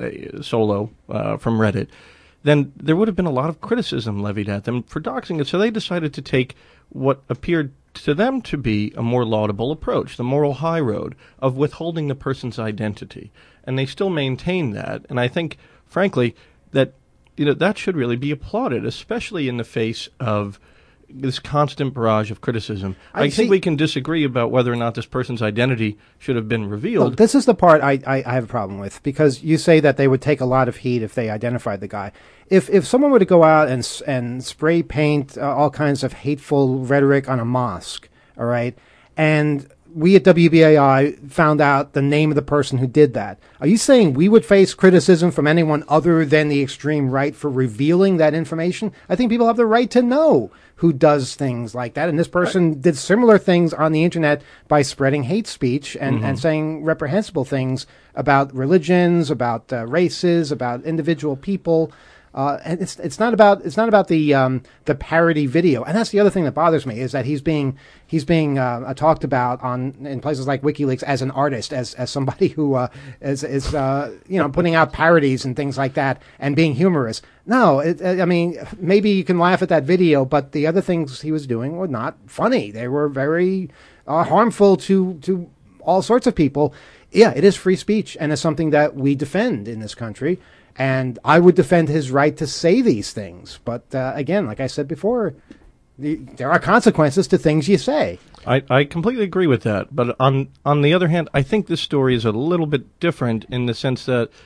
Solo uh, from Reddit, then there would have been a lot of criticism levied at them for doxing it. So they decided to take what appeared to them to be a more laudable approach, the moral high road of withholding the person's identity. And they still maintain that, and I think, frankly, that you know, that should really be applauded, especially in the face of this constant barrage of criticism. I, I think see- we can disagree about whether or not this person's identity should have been revealed. Look, this is the part I, I, I have a problem with, because you say that they would take a lot of heat if they identified the guy. If if someone were to go out and s- and spray paint uh, all kinds of hateful rhetoric on a mosque, all right, and we at W B A I found out the name of the person who did that, are you saying we would face criticism from anyone other than the extreme right for revealing that information? I think people have the right to know who does things like that. And this person right. did similar things on the internet by spreading hate speech and, mm-hmm. and saying reprehensible things about religions, about uh, races, about individual people. Uh, and it's it's not about it's not about the um, the parody video, and that's the other thing that bothers me is that he's being he's being uh, talked about on in places like WikiLeaks as an artist, as as somebody who uh, is is uh, you know putting out parodies and things like that and being humorous. No, it, I mean maybe you can laugh at that video, but the other things he was doing were not funny. They were very uh, harmful to to all sorts of people. Yeah, it is free speech, and it's something that we defend in this country. And I would defend his right to say these things. But uh, again, like I said before, the, there are consequences to things you say. I, I completely agree with that. But on on the other hand, I think this story is a little bit different in the sense that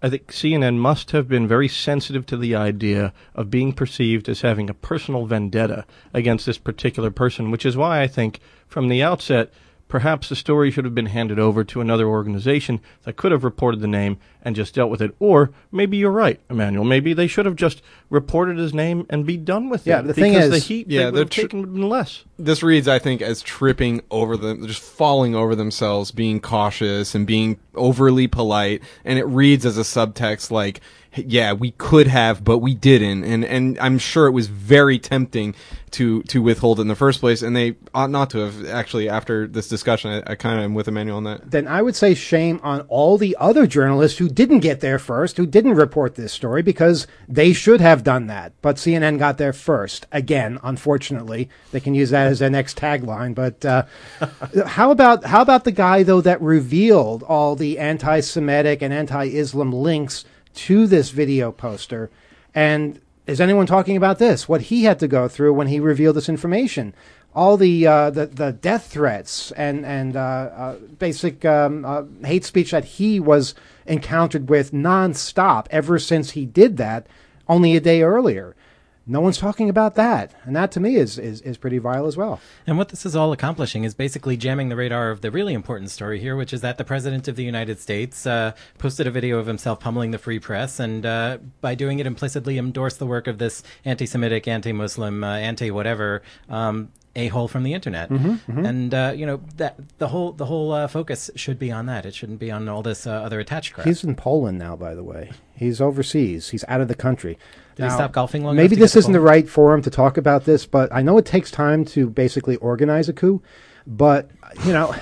I think C N N must have been very sensitive to the idea of being perceived as having a personal vendetta against this particular person, which is why I think from the outset, perhaps the story should have been handed over to another organization that could have reported the name and just dealt with it. Or maybe you're right, Emmanuel. Maybe they should have just reported his name and be done with yeah, it. The thing because is, the heat yeah, they would have tr- taken less. This reads, I think, as tripping over them, just falling over themselves, being cautious and being overly polite. And it reads as a subtext like, yeah, we could have, but we didn't. And and I'm sure it was very tempting to to withhold it in the first place, and they ought not to have. Actually, after this discussion, I, I kind of am with Emmanuel on that. Then I would say shame on all the other journalists who didn't get there first, who didn't report this story, because they should have done that. But C N N got there first. Again, unfortunately, they can use that as their next tagline. But uh, how about how about the guy though that revealed all the anti-Semitic and anti-Islam links to this video poster? And is anyone talking about this? What he had to go through when he revealed this information, all the uh, the, the death threats and and uh, uh, basic um, uh, hate speech that he was encountered with nonstop ever since he did that only a day earlier. No one's talking about that, and that to me is, is, is pretty vile as well. And what this is all accomplishing is basically jamming the radar of the really important story here, which is that the President of the United States uh, posted a video of himself pummeling the free press, and uh, by doing it implicitly endorsed the work of this anti-Semitic, anti-Muslim, uh, anti-whatever um, a-hole from the internet. Mm-hmm, mm-hmm. And uh, you know that the whole the whole uh, focus should be on that. It shouldn't be on all this uh, other attached crap. He's in Poland now, by the way. He's overseas. He's out of the country. Did he stop golfing long Maybe enough to this get to isn't the Poland? right forum to talk about this, but I know it takes time to basically organize a coup. But, you know,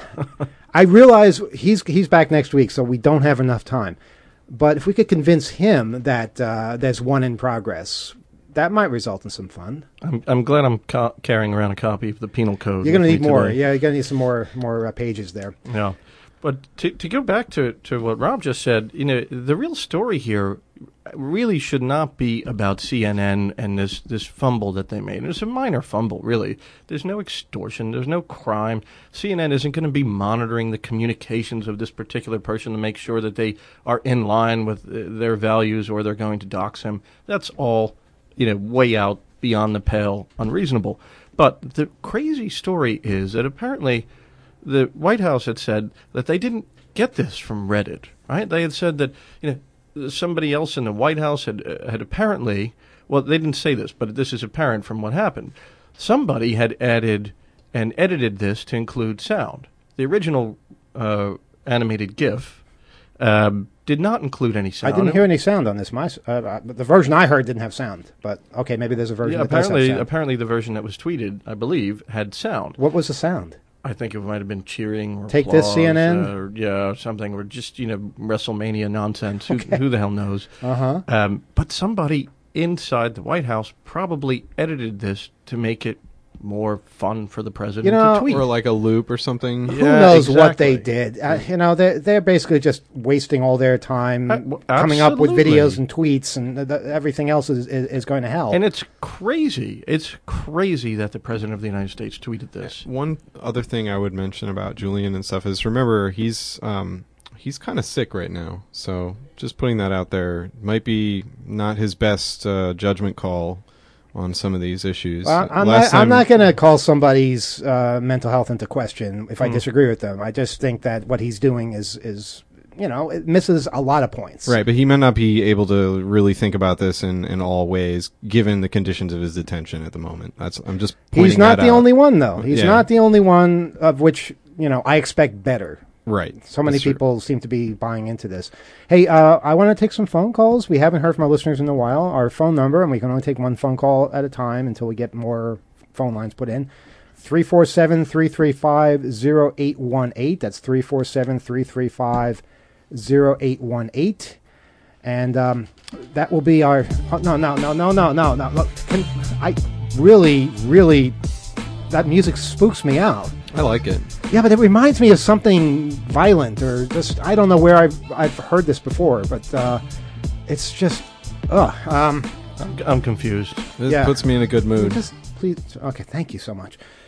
I realize he's he's back next week, so we don't have enough time. But if we could convince him that uh, there's one in progress, that might result in some fun. I'm, I'm glad I'm ca- carrying around a copy of the Penal Code. You're going to with need me more. today. Yeah, you're going to need some more more uh, pages there. Yeah. But to to go back to, to what Rob just said, you know, the real story here really should not be about C N N and this, this fumble that they made. It's a minor fumble, really. There's no extortion. There's no crime. C N N isn't going to be monitoring the communications of this particular person to make sure that they are in line with uh, their values or they're going to dox him. That's all, you know, way out beyond the pale, unreasonable. But the crazy story is that apparently the White House had said that they didn't get this from Reddit, right? They had said that, you know, somebody else in the White House had uh, had apparently, well, they didn't say this, but this is apparent from what happened. Somebody had added and edited this to include sound. The original uh, animated GIF um, did not include any sound. I didn't hear any sound on this. My uh, uh, the version I heard didn't have sound, but okay, maybe there's a version Yeah, that does have apparently, sound. apparently the version that was tweeted, I believe, had sound. What was the sound? I think it might have been cheering or Take this, applause, C N N? uh, or, yeah, something, or just, you know, WrestleMania nonsense. Who, Okay. who the hell knows? Uh-huh. Um, but somebody inside the White House probably edited this to make it more fun for the president You know- to tweet. Or like a loop or something. Who knows what they did? Uh, you know, they're, they're basically just wasting all their time Uh, w- coming up with absolutely. videos and tweets, and th- th- everything else is, is, is going to hell. And it's crazy. It's crazy that the president of the United States tweeted this. One other thing I would mention about Julian and stuff is, remember, he's um, he's kind of sick right now. So just putting that out there might be not his best uh, judgment call on some of these issues. Well, I'm Last not, I'm time- not going to call somebody's uh, mental health into question if I Hmm. disagree with them. I just think that what he's doing is, is, you know, it misses a lot of points. Right, but he might not be able to really think about this in, in all ways, given the conditions of his detention at the moment. That's I'm just pointing He's not that the out. only one, though. He's Yeah. not the only one of which, you know, I expect better. Right. So many That's true. people seem to be buying into this. Hey, uh, I want to take some phone calls. We haven't heard from our listeners in a while. Our phone number, and we can only take one phone call at a time until we get more phone lines put in. three four seven, three three five, zero eight one eight. That's three four seven, three three five, zero eight one eight. And um, that will be our... Oh, no, no, no, no, no, no, no. Look, can, I really, really... That music spooks me out. I like it. Yeah, but it reminds me of something violent, or just I don't know where I've I've heard this before, but uh, it's just, ugh. Um, I'm, I'm confused. This yeah. puts me in a good mood. Just please, okay. Thank you so much.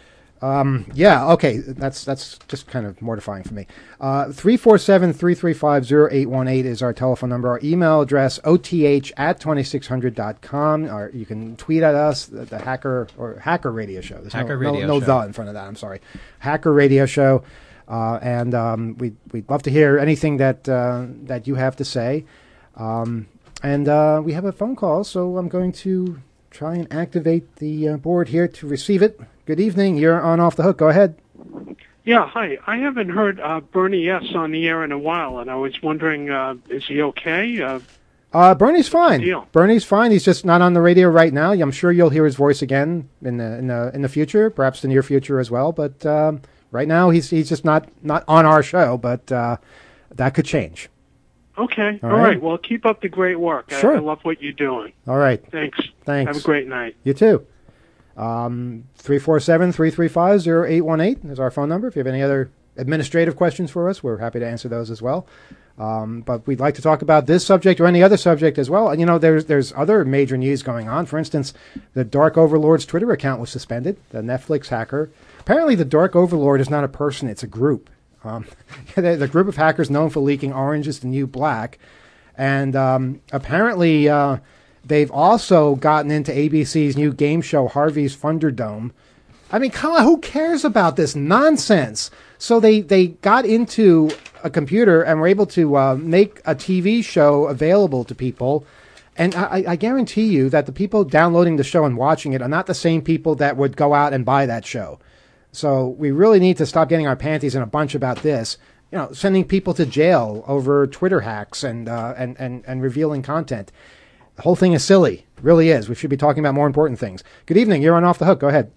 Um, yeah, okay, that's that's just kind of mortifying for me. Uh, three four seven, three three five, zero eight one eight is our telephone number. Our email address, O T H at twenty-six hundred dot com. Or you can tweet at us, the, the Hacker or Hacker Radio Show. There's Hacker no, Radio no, no Show. the in front of that, I'm sorry. Hacker Radio Show. Uh, and um, we'd, we'd love to hear anything that, uh, that you have to say. Um, and uh, we have a phone call, so I'm going to try and activate the uh, board here to receive it. Good evening. You're on Off the Hook. Go ahead. Yeah, hi. I haven't heard uh, Bernie S. on the air in a while, and I was wondering, uh, is he okay? Uh, Uh, Bernie's fine. Deal. Bernie's fine. He's just not on the radio right now. I'm sure you'll hear his voice again in the in the in the future, perhaps the near future as well. But um, right now, he's he's just not not on our show. But uh, that could change. okay. All All right. right. Well, keep up the great work. I- Sure. I, love what you're doing. All right. Thanks. Thanks. Have a great night. You too. Um, three four seven, three three five, zero eight one eight is our phone number. If you have any other administrative questions for us, we're happy to answer those as well. Um, but we'd like to talk about this subject or any other subject as well. And, you know, there's there's other major news going on. For instance, the Dark Overlord's Twitter account was suspended, the Netflix hacker. Apparently, the Dark Overlord is not a person, it's a group. Um, the, the group of hackers known for leaking Orange is the New Black. And um, apparently, uh, they've also gotten into A B C's new game show, Harvey's Thunderdome. I mean, come on, who cares about this nonsense? So they, they got into a computer and were able to uh, make a T V show available to people. And I, I guarantee you that the people downloading the show and watching it are not the same people that would go out and buy that show. So we really need to stop getting our panties in a bunch about this. You know, sending people to jail over Twitter hacks and uh, and, and, and revealing content. The whole thing is silly. It really is. We should be talking about more important things. Good evening. You're on Off the Hook. Go ahead.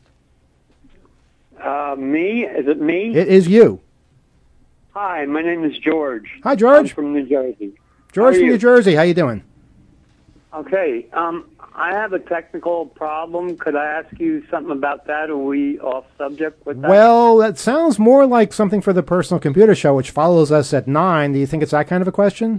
Uh, me? Is it me? It is you. Hi, my name is George. Hi, George. I'm from New Jersey. George How are from you? New Jersey. How you doing? Okay. Um, I have a technical problem. Could I ask you something about that? Are we off subject with that? Well, that sounds more like something for the Personal Computer Show, which follows us at nine. Do you think it's that kind of a question?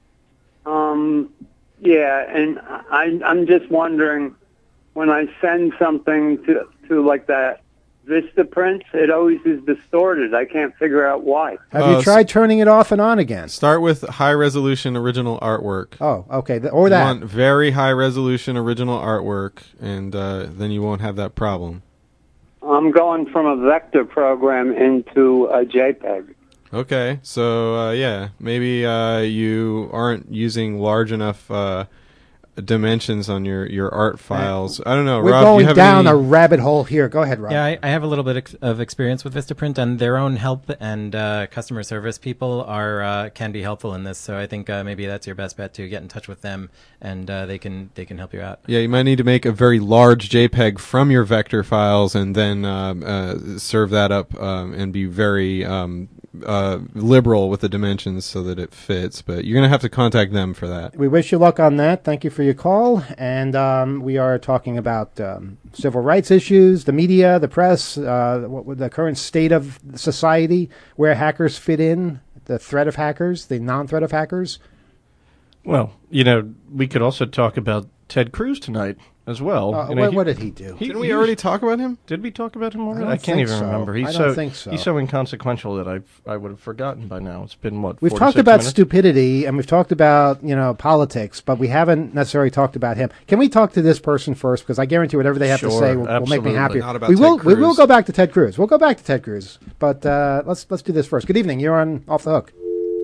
Um, yeah, and I, I'm just wondering, when I send something to, to like that Vistaprint, it always is distorted. I can't figure out why. Have Uh, you tried turning it off and on again? Start with high resolution original artwork. Oh, okay. Th- or that. You want very high resolution original artwork, and uh, then you won't have that problem. I'm going from a vector program into a JPEG. Okay, so uh, yeah, maybe uh, you aren't using large enough uh, dimensions on your, your art files. I don't know, We're Rob. do you going have down any... a rabbit hole here. Go ahead, Rob. Yeah, I, I have a little bit ex- of experience with Vistaprint, and their own help and uh, customer service people are uh, can be helpful in this. So I think uh, maybe that's your best bet, to get in touch with them, and uh, they can they can help you out. Yeah, you might need to make a very large JPEG from your vector files, and then um, uh, serve that up um, and be very um, uh, liberal with the dimensions so that it fits. But you're gonna have to contact them for that. We wish you luck on that. Thank you for your call. And um, we are talking about um, civil rights issues, the media, the press, uh, what, the current state of society, where hackers fit in, the threat of hackers, the non-threat of hackers. Well, you know, we could also talk about Ted Cruz tonight as well. Uh, You know, what, he- what did he do? he- Didn't we he already was- talk about him? Did we talk about him already? don't I, can't think even so. remember. He's I so don't think so. he's so inconsequential that I I would have forgotten by now. It's been what We've forty-six talked about minutes? stupidity and we've talked about, you know, politics, but we haven't necessarily talked about him. Can we talk to this person first? Because I guarantee whatever they have to Sure, say will, will make me absolutely. happier. Not about we Ted will. We will Cruz. go back to Ted Cruz. We'll go back to Ted Cruz. But uh, let's let's do this first. Good evening. You're on Off the Hook.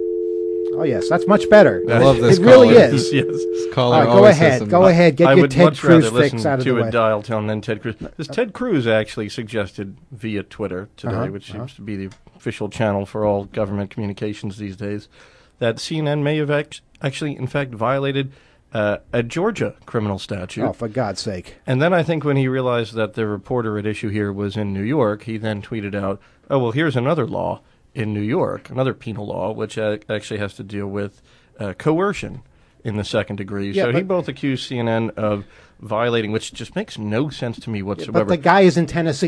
Oh yes, that's much better. I love this It really caller. is. yes. This caller All right, go always has ahead. some- Go ahead. Get I your would Ted much Cruz rather fix listen out of to the a way. dial tone than Ted Cruz. Because Ted Cruz actually suggested via Twitter today, Uh-huh, which uh-huh. seems to be the official channel for all government communications these days, that C N N may have act- actually, in fact, violated uh, a Georgia criminal statute. Oh, for God's sake! And then I think when he realized that the reporter at issue here was in New York, he then tweeted out, oh, well, here's another law in New York, another penal law, which uh, actually has to deal with uh, coercion in the second degree. Yeah, so he but- both accused C N N of violating, which just makes no sense to me whatsoever. But the guy is in Tennessee.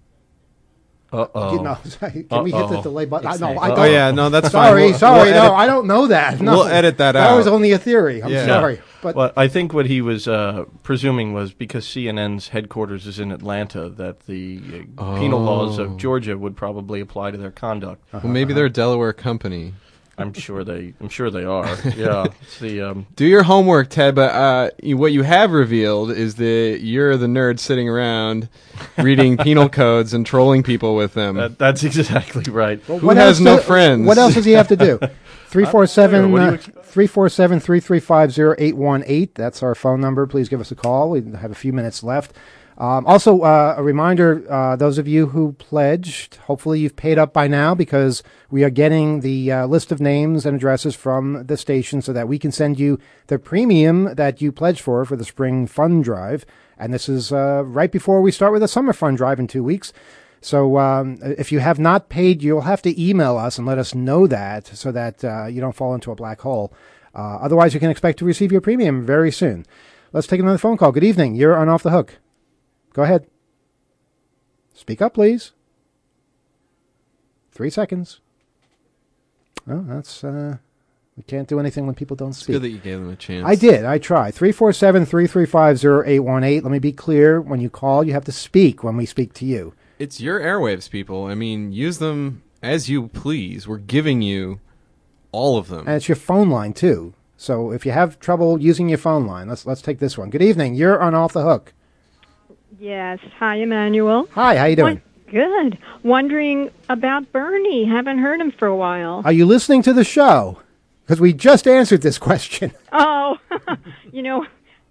Uh-oh. You know, can we hit the Uh-oh. delay button? I, no, It's I Nate. don't. Oh, yeah, no, that's sorry, fine. We'll- sorry, we'll no, edit- I don't know that. No. We'll edit that That out. was only a theory. I'm Yeah. sorry. But well, I think what he was uh, presuming was because C N N's headquarters is in Atlanta, that the uh, Oh. penal laws of Georgia would probably apply to their conduct. Well, maybe they're a Delaware company. I'm sure they. I'm sure they are. Yeah. It's the um, Do your homework, Ted. But uh, you, what you have revealed is that you're the nerd sitting around reading penal codes and trolling people with them. that, that's exactly right. Who has no friends? What else does he have to do? three four seven, What do you uh, three four seven, three three five, zero eight one eight. That's our phone number. Please give us a call. We have a few minutes left. Um, also, uh, a reminder, uh, those of you who pledged, hopefully you've paid up by now, because we are getting the uh, list of names and addresses from the station so that we can send you the premium that you pledged for for the spring fund drive. And this is uh, right before we start with the summer fund drive in two weeks. So um, if you have not paid, you'll have to email us and let us know that, so that uh, you don't fall into a black hole. Uh, otherwise, you can expect to receive your premium very soon. Let's take another phone call. Good evening. You're on Off the Hook. Go ahead. Speak up, please. Three seconds. Oh, that's, uh, we can't do anything when people don't It's speak. good that you gave them a chance. I did. I tried. three four seven, three three five, zero eight one eight. Let me be clear. When you call, you have to speak when we speak to you. It's your airwaves, people. I mean, use them as you please. We're giving you all of them. And it's your phone line, too. So if you have trouble using your phone line, let's let's take this one. Good evening. You're on Off the Hook. Yes. Hi, Emmanuel. Hi, how you doing? Won- Good. Wondering about Bernie. Haven't heard him for a while. Are you listening to the show? Because we just answered this question. Oh, you know,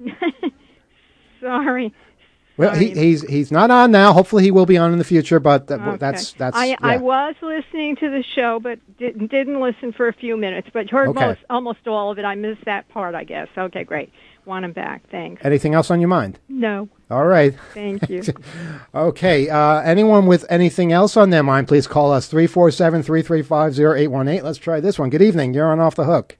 sorry. Well, he, he's he's not on now. Hopefully, he will be on in the future. But that, Okay. that's that's. I, yeah. I was listening to the show, but didn't didn't listen for a few minutes. But heard Okay. most almost all of it. I missed that part, I guess. Okay, great. Want him back. Thanks. Anything else on your mind? No. All right. Thank you. Okay. Uh, anyone with anything else on their mind, please call us three four seven, three three five, zero eight one eight. Let's try this one. Good evening. You're on Off the Hook.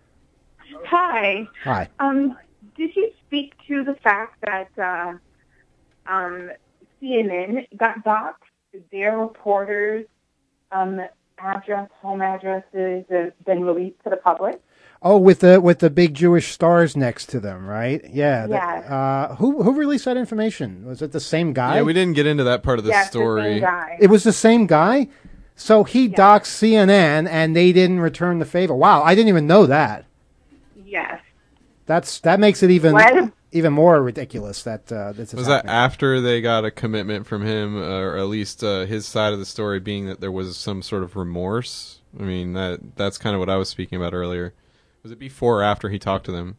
Hi. Hi. Um, did you speak to the fact that uh, um, C N N got doxxed? Their reporters' um, address, home addresses, have been released to the public? Oh, with the with the big Jewish stars next to them, right? Yeah. the- Yes. uh, who who released that information? Was it the same guy? Yeah, we didn't get into that part of the Yes, the story. same guy. It was the same guy? So he doxed C N N and they didn't return the favor. Wow, I didn't even know that. Yes. That's that makes it even What? even more ridiculous that uh, this is Was that happening. after they got a commitment from him, uh, or at least uh, his side of the story being that there was some sort of remorse? I mean, that that's kind of what I was speaking about earlier. Was it before or after he talked to them?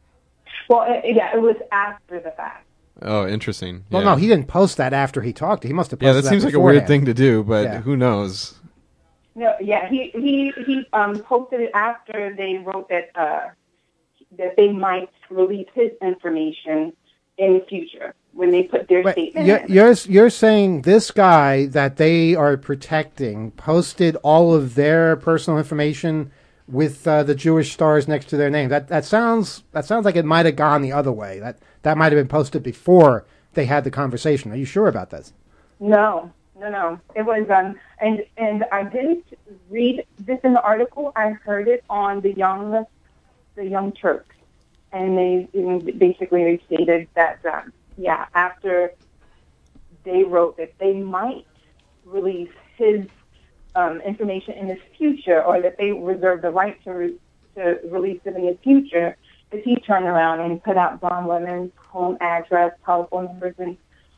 Well, it, yeah, it was after the fact. Oh, interesting. Well, yeah. no, he didn't post that after he talked. He must have Yeah, posted that seems like a beforehand. weird thing to do, but Yeah. who knows? No, yeah, he he he um, posted it after they wrote that uh, that they might release his information in the future when they put their statement You're, in. you're you're saying this guy that they are protecting posted all of their personal information with uh, the Jewish stars next to their name. That that sounds that sounds like it might have gone the other way. That that might have been posted before they had the conversation. Are you sure about this? No, no, no. It was um, and and I didn't read this in the article. I heard it on the young, the Young Turks, and they you know, basically they stated that um, yeah, after they wrote that they might release his um, information in the future, or that they reserve the right to re- to release it in the future, if he turned around and put out Don Lemon's home address, telephone numbers, and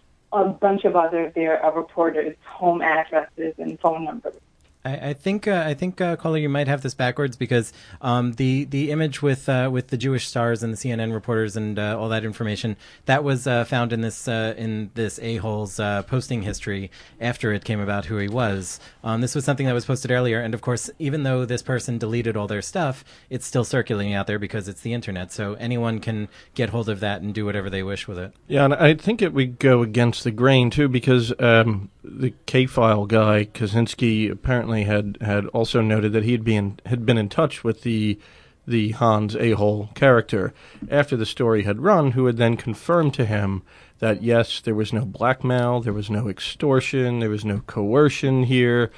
a bunch of other their uh, reporters' home addresses and phone numbers. I, I think uh, I think uh, caller, you might have this backwards because um, the the image with uh, with the Jewish stars and the C N N reporters and uh, all that information that was uh, found in this uh, in this a-hole's uh, posting history after it came about who he was. Um, this was something that was posted earlier, and of course, even though this person deleted all their stuff, it's still circulating out there because it's the internet. So anyone can get hold of that and do whatever they wish with it. Yeah, and I think it would go against the grain, too, because um, the K-File guy, Kaczynski, apparently had, had also noted that he had been, had been in touch with the the Hans a-hole character after the story had run, who had then confirmed to him that, yes, there was no blackmail, there was no extortion, there was no coercion here.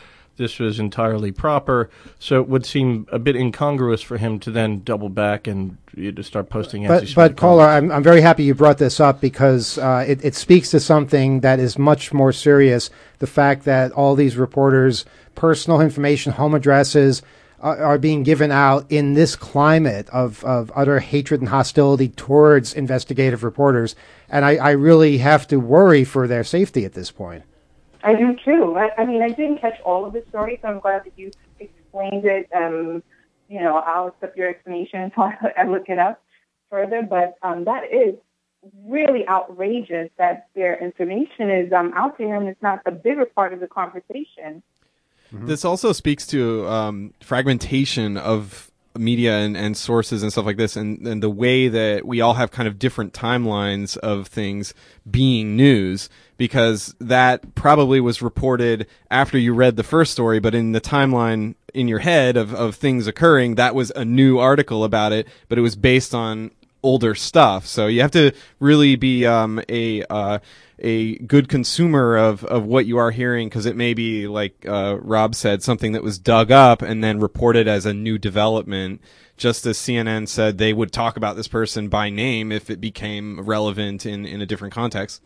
this was entirely proper. So it would seem a bit incongruous for him to then double back and you know, to start posting But, anti-Semitic but caller, I'm, I'm very happy you brought this up because uh, it, it speaks to something that is much more serious. The fact that all these reporters' personal information, home addresses, are, are being given out in this climate of, of utter hatred and hostility towards investigative reporters. And I, I really have to worry for their safety at this point. I do too. I, I mean, I didn't catch all of the story, so I'm glad that you explained it. Um, you know, I'll accept your explanation until I look it up further. But um, that is really outrageous that their information is um, out there and it's not the bigger part of the conversation. Mm-hmm. This also speaks to um, fragmentation of media and, and sources and stuff like this, and, and the way that we all have kind of different timelines of things being news, because that probably was reported after you read the first story, but in the timeline in your head of, of things occurring, that was a new article about it, but it was based on older stuff. So you have to really be um, a uh, a good consumer of, of what you are hearing, because it may be, like uh, Rob said, something that was dug up and then reported as a new development. Just as C N N said they would talk about this person by name if it became relevant in, in a different context.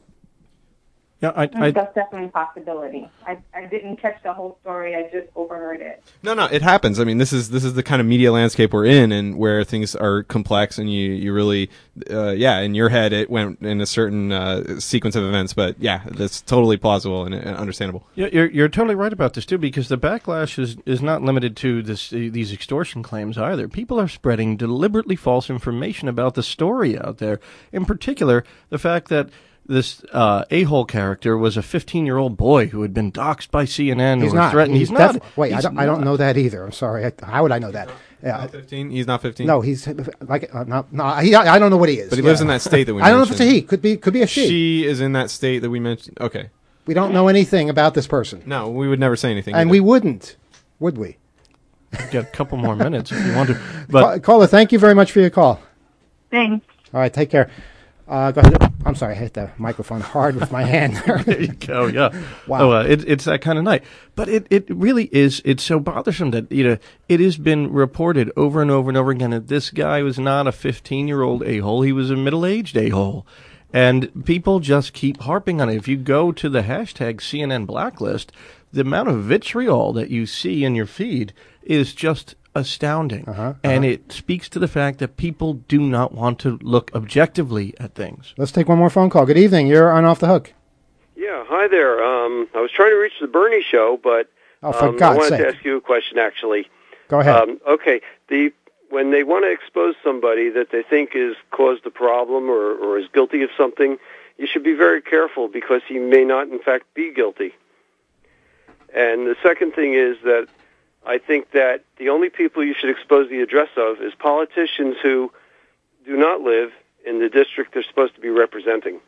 Yeah, I, I, That's definitely a possibility. I, I didn't catch the whole story. I just overheard it. No, no, it happens. I mean, this is this is the kind of media landscape we're in, and where things are complex, and you you really, uh, yeah, in your head it went in a certain uh, sequence of events. But yeah, that's totally plausible and, and understandable. Yeah, you're you're totally right about this too, because the backlash is is not limited to this uh, these extortion claims either. People are spreading deliberately false information about the story out there. In particular, the fact that this uh, a-hole character was a fifteen-year-old boy who had been doxxed by C N N. He's who not. was threatened. He's, He's not. def- Wait, He's I don't. not. I don't know that either. I'm sorry. I, how would I know that? Yeah, Not fifteen. He's not fifteen. No, he's like uh, not. No, he, I don't know what he is. But he yeah. lives in that state that we. I don't know if mentioned. it's a he. Could be. Could be a she. She is in that state that we mentioned. Okay. We don't know anything about this person. No, we would never say anything. And either. we wouldn't, would we? You've got a couple more minutes if you want to. But Ca- caller, thank you very much for your call. Thanks. All right, take care. Uh, go ahead. I'm sorry, I hit the microphone hard with my hand. There you go. Yeah. Wow. Oh, uh, it, it's that kind of night. But it, it really is. It's so bothersome that you know it has been reported over and over and over again that this guy was not a fifteen-year-old a-hole. He was a middle-aged a-hole. And people just keep harping on it. If you go to the hashtag C N N Blacklist, the amount of vitriol that you see in your feed is just astounding. Uh-huh, uh-huh. And it speaks to the fact that people do not want to look objectively at things. Let's take one more phone call. Good evening. You're on Off the Hook. Yeah, hi there. Um, I was trying to reach the Bernie show, but Oh, for um, I God's wanted sake. to ask you a question, actually. Go ahead. Um, okay, the when they want to expose somebody that they think is caused a problem or, or is guilty of something, you should be very careful because he may not, in fact, be guilty. And the second thing is that I think that the only people you should expose the address of is politicians who do not live in the district they're supposed to be representing.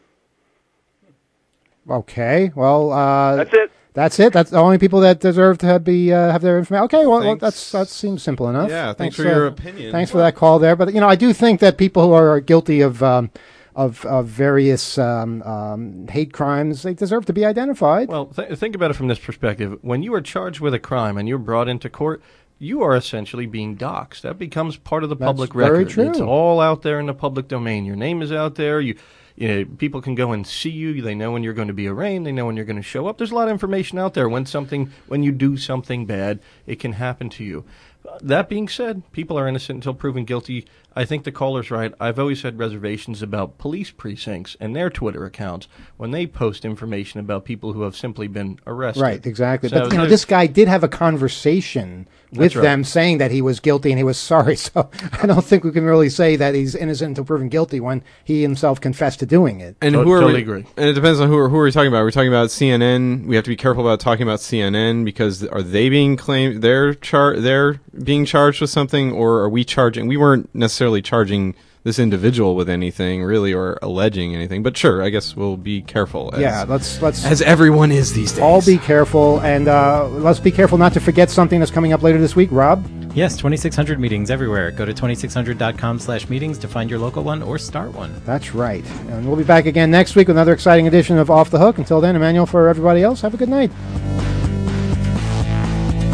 Okay. Well, uh, That's it. That's it. That's the only people that deserve to have, be uh, have their information. Okay. Well, well, Thanks. that's that seems simple enough. Yeah, thanks for your opinion. Thanks for that call there. But you know, I do think that people who are guilty of um, of, of various um, um, hate crimes, they deserve to be identified. Well, th- think about it from this perspective. When you are charged with a crime and you're brought into court, you are essentially being doxxed. That becomes part of the That's public very record. true. It's all out there in the public domain. Your name is out there. You, you know, people can go and see you. They know when you're going to be arraigned. They know when you're going to show up. There's a lot of information out there. When something, when you do something bad, it can happen to you. That being said, people are innocent until proven guilty. I think the caller's right. I've always had reservations about police precincts and their Twitter accounts when they post information about people who have simply been arrested. Right, exactly. So but you know, the- this guy did have a conversation with That's right. them saying that he was guilty and he was sorry. So I don't think we can really say that he's innocent until proven guilty when he himself confessed to doing it. And To- who are totally we, agree. And it depends on who are, who are we talking about. Are we talking about C N N? We have to be careful about talking about C N N because are they being claimed? They're char- They're being charged with something, or are we charging? We weren't necessarily charging this individual with anything, really, or alleging anything. But sure, I guess we'll be careful. As, Yeah, let's let's as everyone is these days. all be careful, and uh, let's be careful not to forget something that's coming up later this week. Rob, Yes, twenty-six hundred meetings everywhere. Go to twenty-six hundred dot com slash meetings to find your local one or start one. that's right, and we'll be back again next week with another exciting edition of Off the Hook. Until then, Emmanuel, for everybody else, have a good night.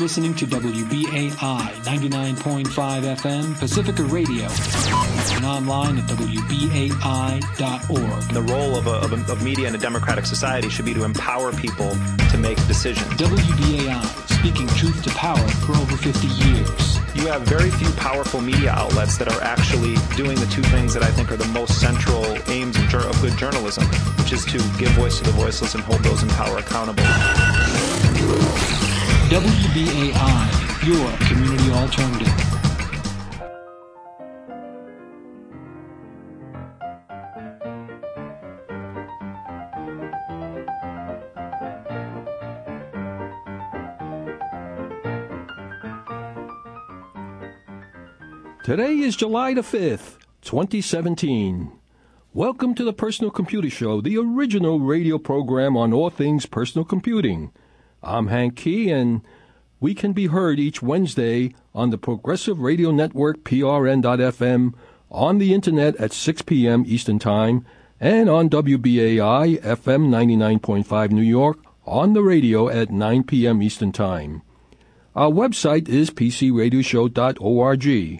listening to W B A I ninety-nine point five F M Pacifica Radio and online at W B A I dot org. The role of, a, of, a, of media in a democratic society should be to empower people to make decisions. W B A I, speaking truth to power for over fifty years. You have very few powerful media outlets that are actually doing the two things that I think are the most central aims of, jur- of good journalism, which is to give voice to the voiceless and hold those in power accountable. W B A I, your community alternative. Today is July the fifth, twenty seventeen. Welcome to the Personal Computer Show, the original radio program on all things personal computing. I'm Hank Key, and we can be heard each Wednesday on the Progressive Radio Network, P R N dot F M, on the Internet at six p.m. Eastern Time, and on W B A I F M ninety-nine point five New York, on the radio at nine p.m. Eastern Time. Our website is p c radio show dot org.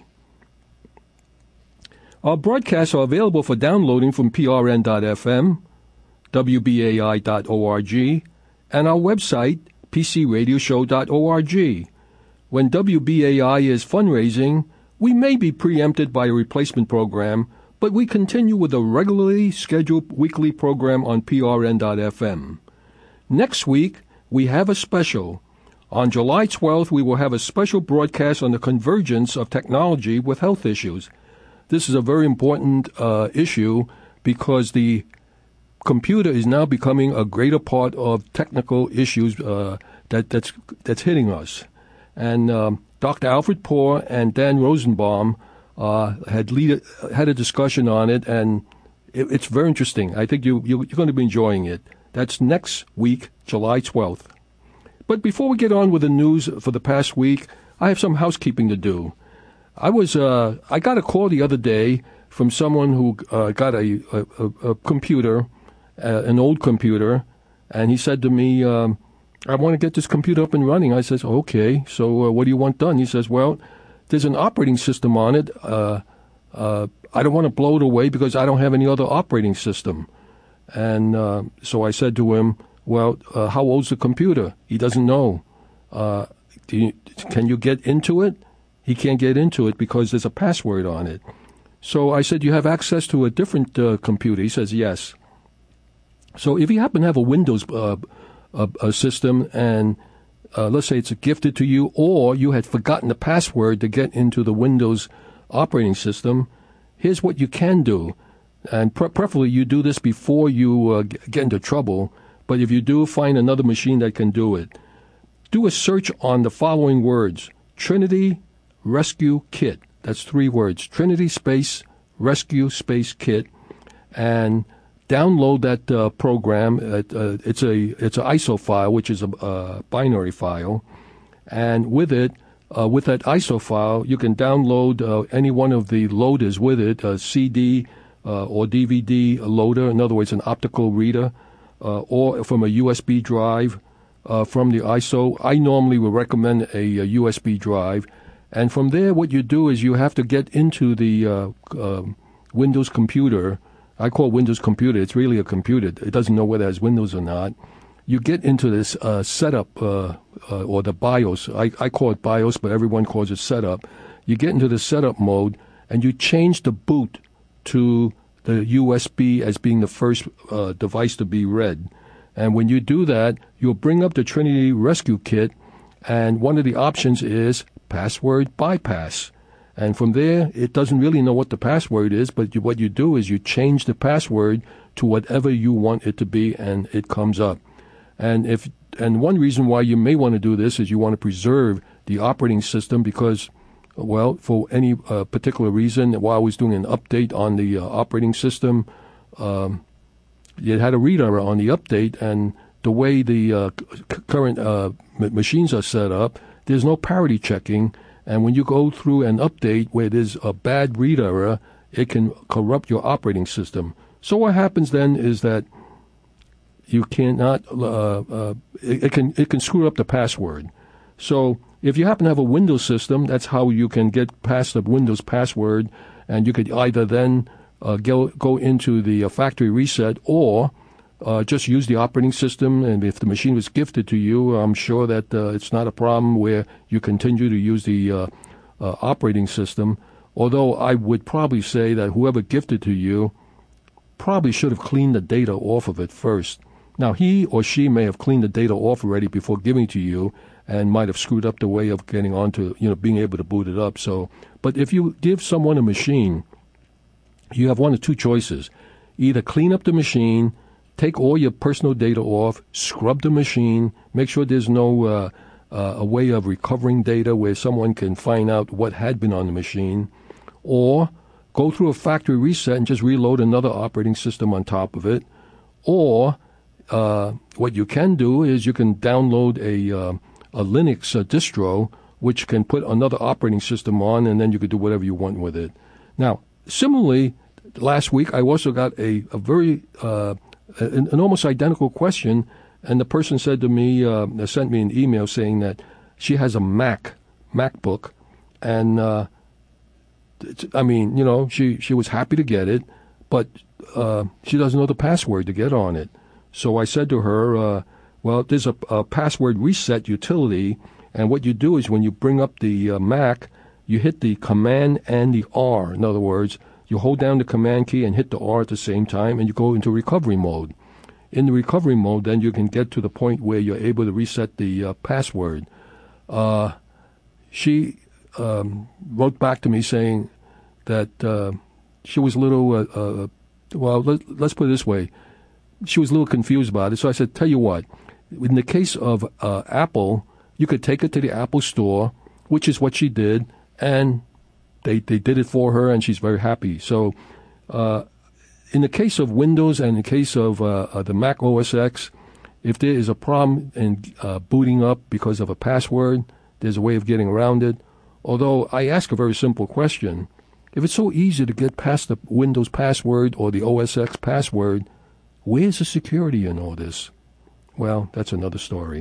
Our broadcasts are available for downloading from P R N dot F M, W B A I dot org, and our website, p c radio show dot org. When W B A I is fundraising, we may be preempted by a replacement program, but we continue with a regularly scheduled weekly program on P R N dot F M. Next week, we have a special. On July twelfth, we will have a special broadcast on the convergence of technology with health issues. This is a very important uh, issue because the computer is now becoming a greater part of technical issues uh, that, that's that's hitting us. And um, Doctor Alfred Poor and Dan Rosenbaum uh, had lead, had a discussion on it, and it, it's very interesting. I think you, you, you're going to be enjoying it. That's next week, July twelfth. But before we get on with the news for the past week, I have some housekeeping to do. I was uh, I got a call the other day from someone who uh, got a, a, a computer, uh, an old computer, and he said to me, um, I want to get this computer up and running. I says, okay, so uh, what do you want done? He says, well, there's an operating system on it. Uh, uh, I don't want to blow it away because I don't have any other operating system. And uh, so I said to him, well, uh, how old's the computer? He doesn't know. Uh, do you, can you get into it? He can't get into it because there's a password on it. So I said, you have access to a different uh, computer? He says, yes. So if you happen to have a Windows uh, a, a system and uh, let's say it's gifted to you, or you had forgotten the password to get into the Windows operating system, here's what you can do. And pre- preferably you do this before you uh, get into trouble. But if you do, find another machine that can do it. Do a search on the following words: Trinity Rescue Kit. That's three words: Trinity space Rescue space Kit, and download that uh, program. It, uh, it's a it's an I S O file, which is a, a binary file, and with it, uh, with that I S O file, you can download uh, any one of the loaders with it: a C D uh, or D V D loader. In other words, an optical reader, uh, or from a U S B drive uh, from the I S O. I normally would recommend a, a U S B drive. And from there, what you do is you have to get into the uh, uh, Windows computer. I call it Windows computer. It's really a computer. It doesn't know whether it has Windows or not. You get into this uh, setup, uh, uh, or the BIOS. I, I call it BIOS, but everyone calls it setup. You get into the setup mode, and you change the boot to the U S B as being the first uh, device to be read. And when you do that, you'll bring up the Trinity Rescue Kit, and one of the options is password bypass. And from there, it doesn't really know what the password is, but you, what you do is you change the password to whatever you want it to be, and it comes up. And if and one reason why you may want to do this is you want to preserve the operating system because, well, for any uh, particular reason, while I was doing an update on the uh, operating system, um, it had a read error on the update, and the way the uh, c- current uh, m- machines are set up, there's no parity checking, and when you go through an update where there's a bad read error, it can corrupt your operating system. So what happens then is that you cannot, uh, uh, it, it can it can screw up the password. So if you happen to have a Windows system, that's how you can get past the Windows password, and you could either then uh, go, go into the uh, factory reset or uh, just use the operating system. And if the machine was gifted to you, I'm sure that uh, it's not a problem where you continue to use the uh, uh, operating system. Although I would probably say that whoever gifted to you probably should have cleaned the data off of it first. Now, he or she may have cleaned the data off already before giving to you, and might have screwed up the way of getting onto, you know, being able to boot it up. So, but if you give someone a machine, you have one of two choices. Either clean up the machine, take all your personal data off, scrub the machine, make sure there's no uh, uh, a way of recovering data where someone can find out what had been on the machine, or go through a factory reset and just reload another operating system on top of it. Or uh, what you can do is you can download a uh, a Linux uh, distro, which can put another operating system on, and then you could do whatever you want with it. Now, similarly, last week I also got a, a very, uh, an, an almost identical question, and the person said to me, uh, sent me an email saying that she has a Mac, MacBook, and, uh, I mean, you know, she, she was happy to get it, but uh, she doesn't know the password to get on it. So I said to her, uh, well, there's a, a password reset utility, and what you do is when you bring up the uh, Mac, you hit the Command and the R. In other words, you hold down the Command key and hit the R at the same time, and you go into recovery mode. In the recovery mode, then you can get to the point where you're able to reset the uh, password. Uh, she um, wrote back to me saying that uh, she was a little, uh, uh, well, let, let's put it this way. She was a little confused about it, so I said, tell you what. In the case of uh, Apple, you could take it to the Apple store, which is what she did, and they they did it for her, and she's very happy. So uh, in the case of Windows and in the case of uh, uh, the Mac O S X, if there is a problem in uh, booting up because of a password, there's a way of getting around it. Although I ask a very simple question. If it's so easy to get past the Windows password or the O S X password, where's the security in all this? Well, that's another story.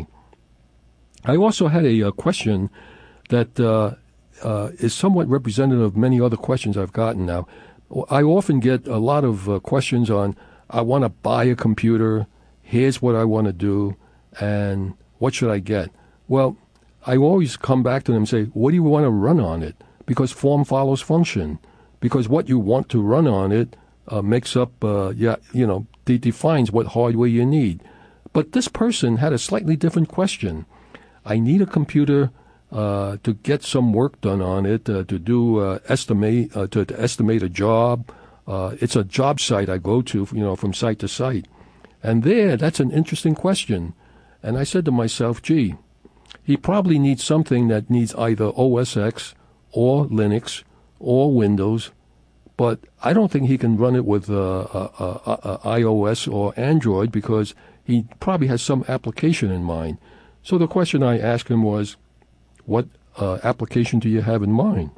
I also had a, a question that uh, uh, is somewhat representative of many other questions I've gotten now. I often get a lot of uh, questions on, I want to buy a computer, here's what I want to do, and what should I get? Well, I always come back to them and say, what do you want to run on it? Because form follows function. Because what you want to run on it uh, makes up, uh, yeah, you know, de- defines what hardware you need. But this person had a slightly different question. I need a computer uh, to get some work done on it, uh, to do uh, estimate, uh, to, to estimate a job. Uh, it's a job site I go to, you know, from site to site. And there, that's an interesting question. And I said to myself, gee, he probably needs something that needs either O S X or Linux or Windows, but I don't think he can run it with uh, uh, uh, uh, iOS or Android because he probably has some application in mind. So the question I asked him was, what uh, application do you have in mind?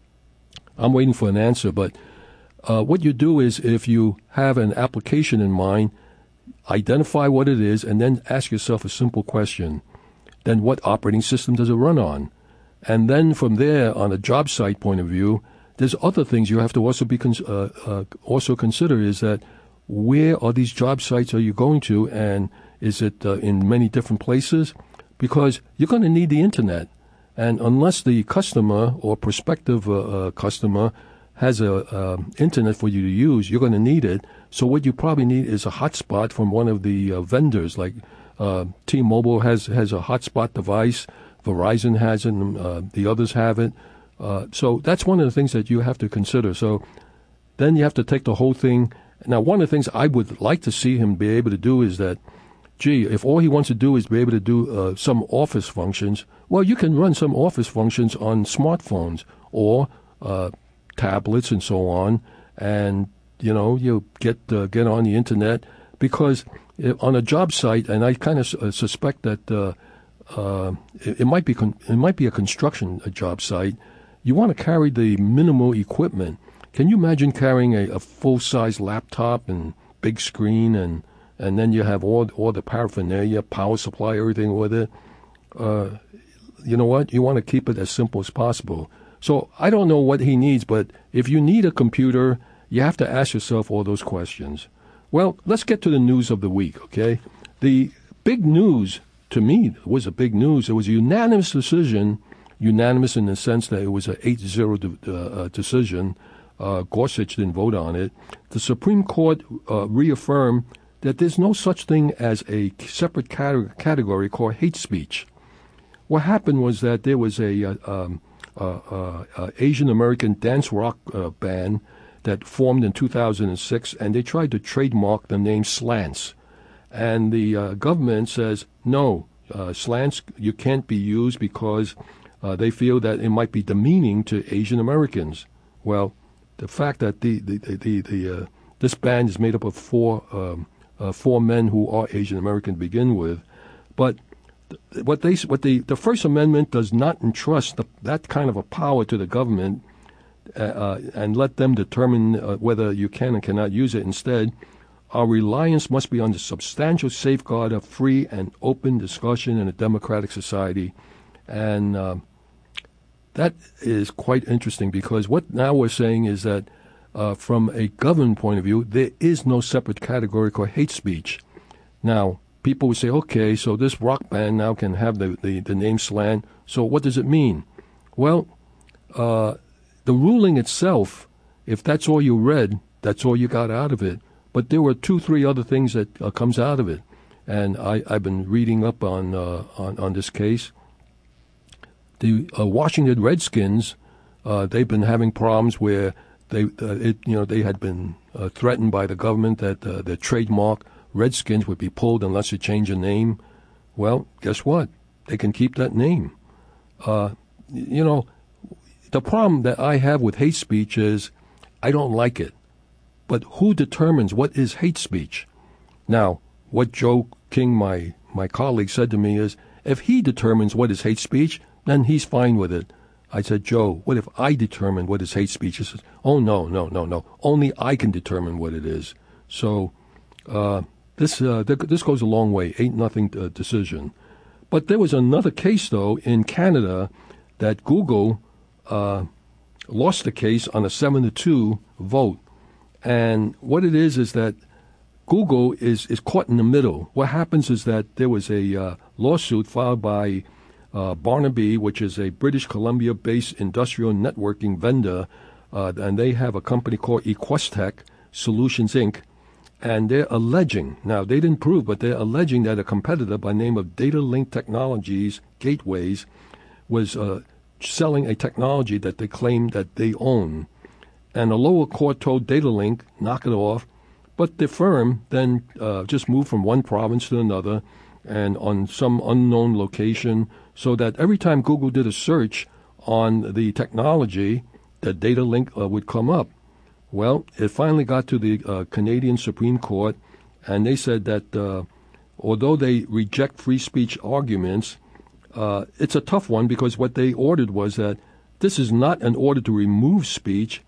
I'm waiting for an answer, but uh, what you do is if you have an application in mind, identify what it is, and then ask yourself a simple question. Then what operating system does it run on? And then from there, on a job site point of view, there's other things you have to also be cons- uh, uh, also consider is that where are these job sites are you going to, and is it uh, in many different places? Because you're going to need the internet, and unless the customer or prospective uh, uh, customer has a uh, internet for you to use, you're going to need it. So what you probably need is a hotspot from one of the uh, vendors, like uh, T-Mobile has has a hotspot device, Verizon has it, and uh, the others have it. Uh, so that's one of the things that you have to consider. So then you have to take the whole thing. Now, one of the things I would like to see him be able to do is that, gee, if all he wants to do is be able to do uh, some office functions, well, you can run some office functions on smartphones or uh, tablets and so on, and you know you get uh, get on the internet because on a job site, and I kind of uh, suspect that uh, uh, it, it might be con- it might be a construction a job site. You want to carry the minimal equipment. Can you imagine carrying a, a full-size laptop and big screen, and, and then you have all all the paraphernalia, power supply, everything with it? Uh, you know what? You want to keep it as simple as possible. So I don't know what he needs, but if you need a computer, you have to ask yourself all those questions. Well, let's get to the news of the week, okay? The big news, to me, was a big news. It was a unanimous decision, unanimous in the sense that it was an eight zero de- uh, decision. Uh, Gorsuch didn't vote on it. The Supreme Court uh, reaffirmed that there's no such thing as a separate cate- category called hate speech. What happened was that there was a uh, um, uh, uh, uh, Asian American dance rock uh, band that formed in two thousand six, and they tried to trademark the name Slants. And the uh, government says, no, uh, Slants, you can't be used because uh, they feel that it might be demeaning to Asian Americans. Well, the fact that the the the, the uh, this band is made up of four um, uh, four men who are Asian American to begin with, but th- what they what the the First Amendment does not entrust the, that kind of a power to the government uh, uh, and let them determine uh, whether you can and cannot use it. Instead, our reliance must be on the substantial safeguard of free and open discussion in a democratic society, and uh, that is quite interesting because what now we're saying is that uh, from a government point of view, there is no separate category called hate speech. Now, people would say, okay, so this rock band now can have the, the, the name Slant, so what does it mean? Well, uh, the ruling itself, if that's all you read, that's all you got out of it. But there were two, three other things that uh, comes out of it. And I, I've been reading up on, uh, on, on this case. The uh, Washington Redskins, uh, they've been having problems where they, uh, it, you know, they had been uh, threatened by the government that uh, their trademark Redskins would be pulled unless you change the name. Well, guess what? They can keep that name. Uh, you know, the problem that I have with hate speech is I don't like it. But who determines what is hate speech? Now, what Joe King, my, my colleague, said to me is, if he determines what is hate speech, then he's fine with it. I said, Joe, what if I determine what is hate speech? He says, oh, no, no, no, no. Only I can determine what it is. So uh, this uh, th- this goes a long way. Ain't nothing uh, decision. But there was another case, though, in Canada that Google uh, lost the case on a seven to two vote. And what it is is that Google is, is caught in the middle. What happens is that there was a uh, lawsuit filed by uh, Barnaby, which is a British Columbia-based industrial networking vendor, uh, and they have a company called Equestech Solutions, Incorporated, and they're alleging, now they didn't prove, but they're alleging that a competitor by the name of Data Link Technologies, Gateways, was uh, selling a technology that they claim that they own. And the lower court told Datalink, knock it off, but the firm then uh, just moved from one province to another and on some unknown location so that every time Google did a search on the technology, that Datalink uh, would come up. Well, it finally got to the uh, Canadian Supreme Court, and they said that uh, although they reject free speech arguments, uh, it's a tough one because what they ordered was that this is not an order to remove speech,